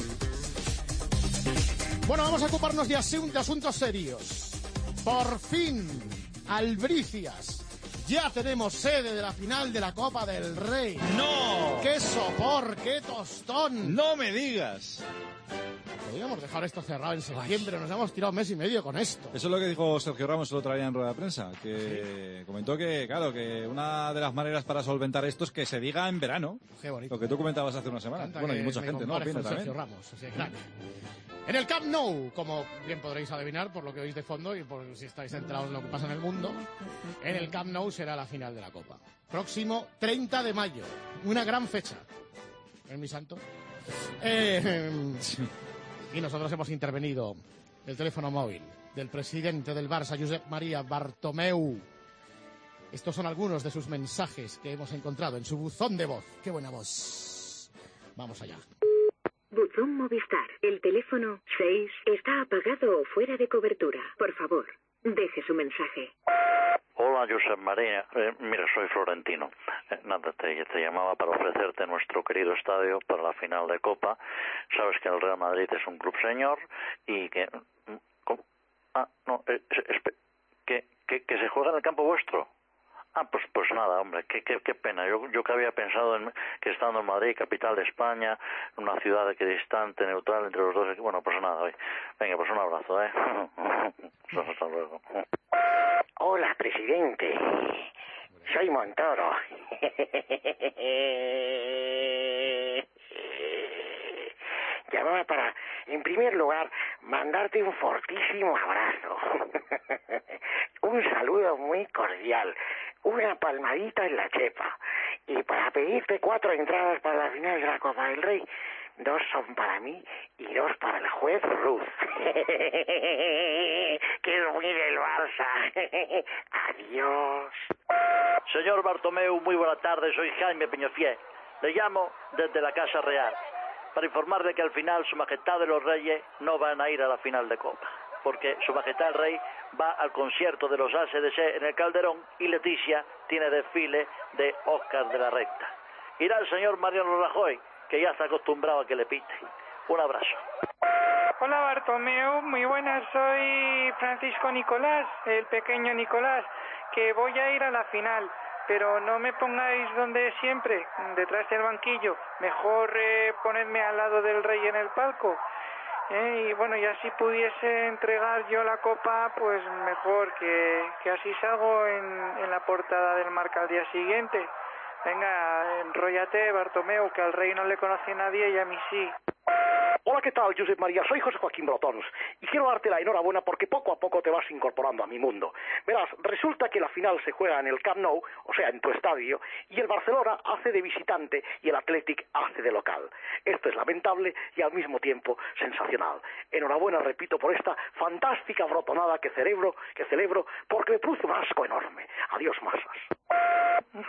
Bueno, vamos a ocuparnos de asuntos serios. Por fin, Albricias. Ya tenemos sede de la final de la Copa del Rey. ¡No! ¡Qué sopor, qué tostón! ¡No me digas! Podríamos dejar esto cerrado en septiembre, nos hemos tirado 1 mes y medio con esto. Eso es lo que dijo Sergio Ramos el otro día en rueda de prensa, que comentó que, claro, que una de las maneras para solventar esto es que se diga en verano. Qué bonito. Lo que tú comentabas hace una semana. Bueno, y mucha gente, ¿no? Opina también. Sergio Ramos, ese crack. En el Camp Nou, como bien podréis adivinar por lo que oís de fondo y por si estáis centrados en lo que pasa en el mundo, en el Camp Nou será la final de la Copa. Próximo 30 de mayo, una gran fecha. ¿Es mi santo? Y nosotros hemos intervenido el teléfono móvil del presidente del Barça, Josep María Bartomeu. Estos son algunos de sus mensajes que hemos encontrado en su buzón de voz. ¡Qué buena voz! Vamos allá. Buzón Movistar. El teléfono 6 está apagado o fuera de cobertura. Por favor, deje su mensaje. Hola, Josep María. Mira, soy Florentino. Nada, te llamaba para ofrecerte nuestro querido estadio para la final de Copa. Sabes que el Real Madrid es un club señor y que... ¿Cómo? Ah, no, que se juega en el campo vuestro. Ah, pues nada, hombre, qué pena. Yo que había pensado en que estando en Madrid, capital de España, una ciudad equidistante, neutral entre los dos, bueno, pues nada, venga, pues un abrazo, ¿eh? Hasta luego. Hola, presidente. Soy Montoro. Llamaba para, en primer lugar, mandarte un fortísimo abrazo. Un saludo muy cordial. Una palmadita en la chepa. Y para pedirte 4 entradas para la final de la Copa del Rey, 2 son para mí y 2 para el juez Ruz. Que es muy del Barça. Adiós. Señor Bartomeu, muy buena tarde, soy Jaime Peñafiel. Le llamo desde la Casa Real para informarle que al final Su Majestad de los Reyes no van a ir a la final de Copa, porque Su Majestad el Rey va al concierto de los ACDC en el Calderón y Leticia tiene desfile de Óscar de la Renta. Irá el señor Mariano Rajoy, que ya está acostumbrado a que le pite. Un abrazo. Hola Bartomeu, muy buenas, soy Francisco Nicolás, el pequeño Nicolás, que voy a ir a la final, pero no me pongáis donde siempre, detrás del banquillo, mejor ponedme al lado del rey en el palco. Y bueno, y así pudiese entregar yo la copa, pues mejor, que así salgo en la portada del Marca al día siguiente. Venga, enróllate, Bartomeu, que al rey no le conoce nadie y a mí sí. Hola, ¿qué tal, Josep María? Soy José Joaquín Brotons y quiero darte la enhorabuena porque poco a poco te vas incorporando a mi mundo. Verás, resulta que la final se juega en el Camp Nou, o sea, en tu estadio, y el Barcelona hace de visitante y el Athletic hace de local. Esto es lamentable y al mismo tiempo sensacional. Enhorabuena, repito, por esta fantástica brotonada que celebro porque me produce un asco enorme. Adiós, masas.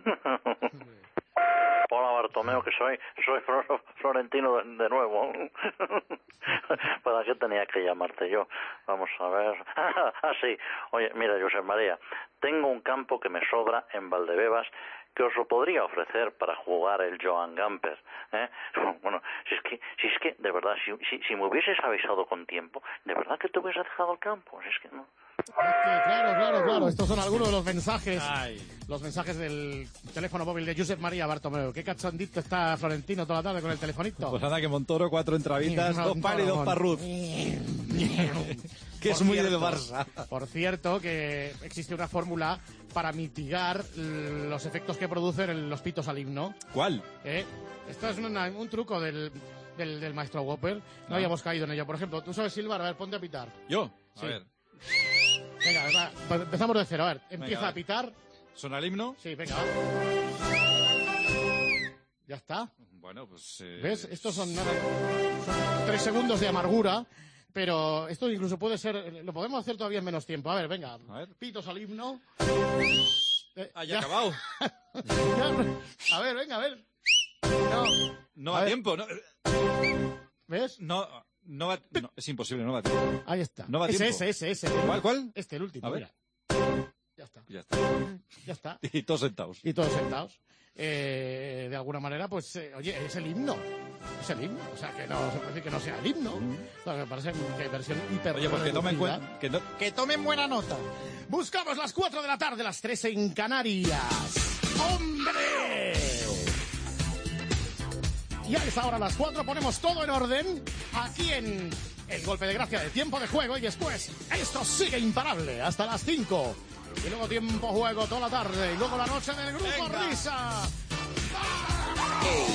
Hola Bartomeu, que soy Florentino de nuevo. ¿Para qué tenía que llamarte yo? Vamos a ver. Sí. Oye, mira, Josep María, tengo un campo que me sobra en Valdebebas que os lo podría ofrecer para jugar el Joan Gamper, ¿eh? Bueno, si es que, de verdad, si me hubieses avisado con tiempo, de verdad que te hubieses dejado el campo, si es que no. Claro. Estos son algunos de los mensajes. Los mensajes del teléfono móvil de Josep María Bartomeu. Qué cachondito está Florentino toda la tarde con el telefonito. Pues anda que Montoro, 4 entravitas, 2 par y 2 parruz. Que es muy del Barça. Por cierto, que existe una fórmula para mitigar los efectos que producen los pitos al himno. ¿Cuál? Esto es un truco del maestro Whopper. No habíamos caído en ello. Por ejemplo, tú sabes silbar, a ver, ponte a pitar. ¿Yo? Sí. A ver. Venga, va, pues empezamos de cero. A ver, empieza venga, a pitar. ¿Suena el himno? Sí, venga, va. Ya está. Bueno, pues... ¿Ves? Estos son 3 segundos de amargura, pero esto incluso puede ser... Lo podemos hacer todavía en menos tiempo. A ver, venga. A ver. Pitos al himno. Ya ha acabado. A ver, venga, a ver. No va a tiempo. No. ¿Ves? No, es imposible, no va a tiempo. Ahí está. No va a tiempo. Ese. ¿Cuál? Este, el último, a ver. Mira. Ya está. Y todos sentados. De alguna manera, pues, oye, es el himno. Es el himno. O sea, que no se puede decir que no sea el himno. O sea, me parece que versión hiper... Oye, pues que tomen que tomen buena nota. Buscamos las 4 de la tarde, las 3 en Canarias. ¡Hombre! Y a esa hora, a las 4, ponemos todo en orden aquí en el golpe de gracia de tiempo de juego y después esto sigue imparable hasta las 5. Y luego tiempo juego toda la tarde y luego la noche del Grupo Risa. ¡Ah!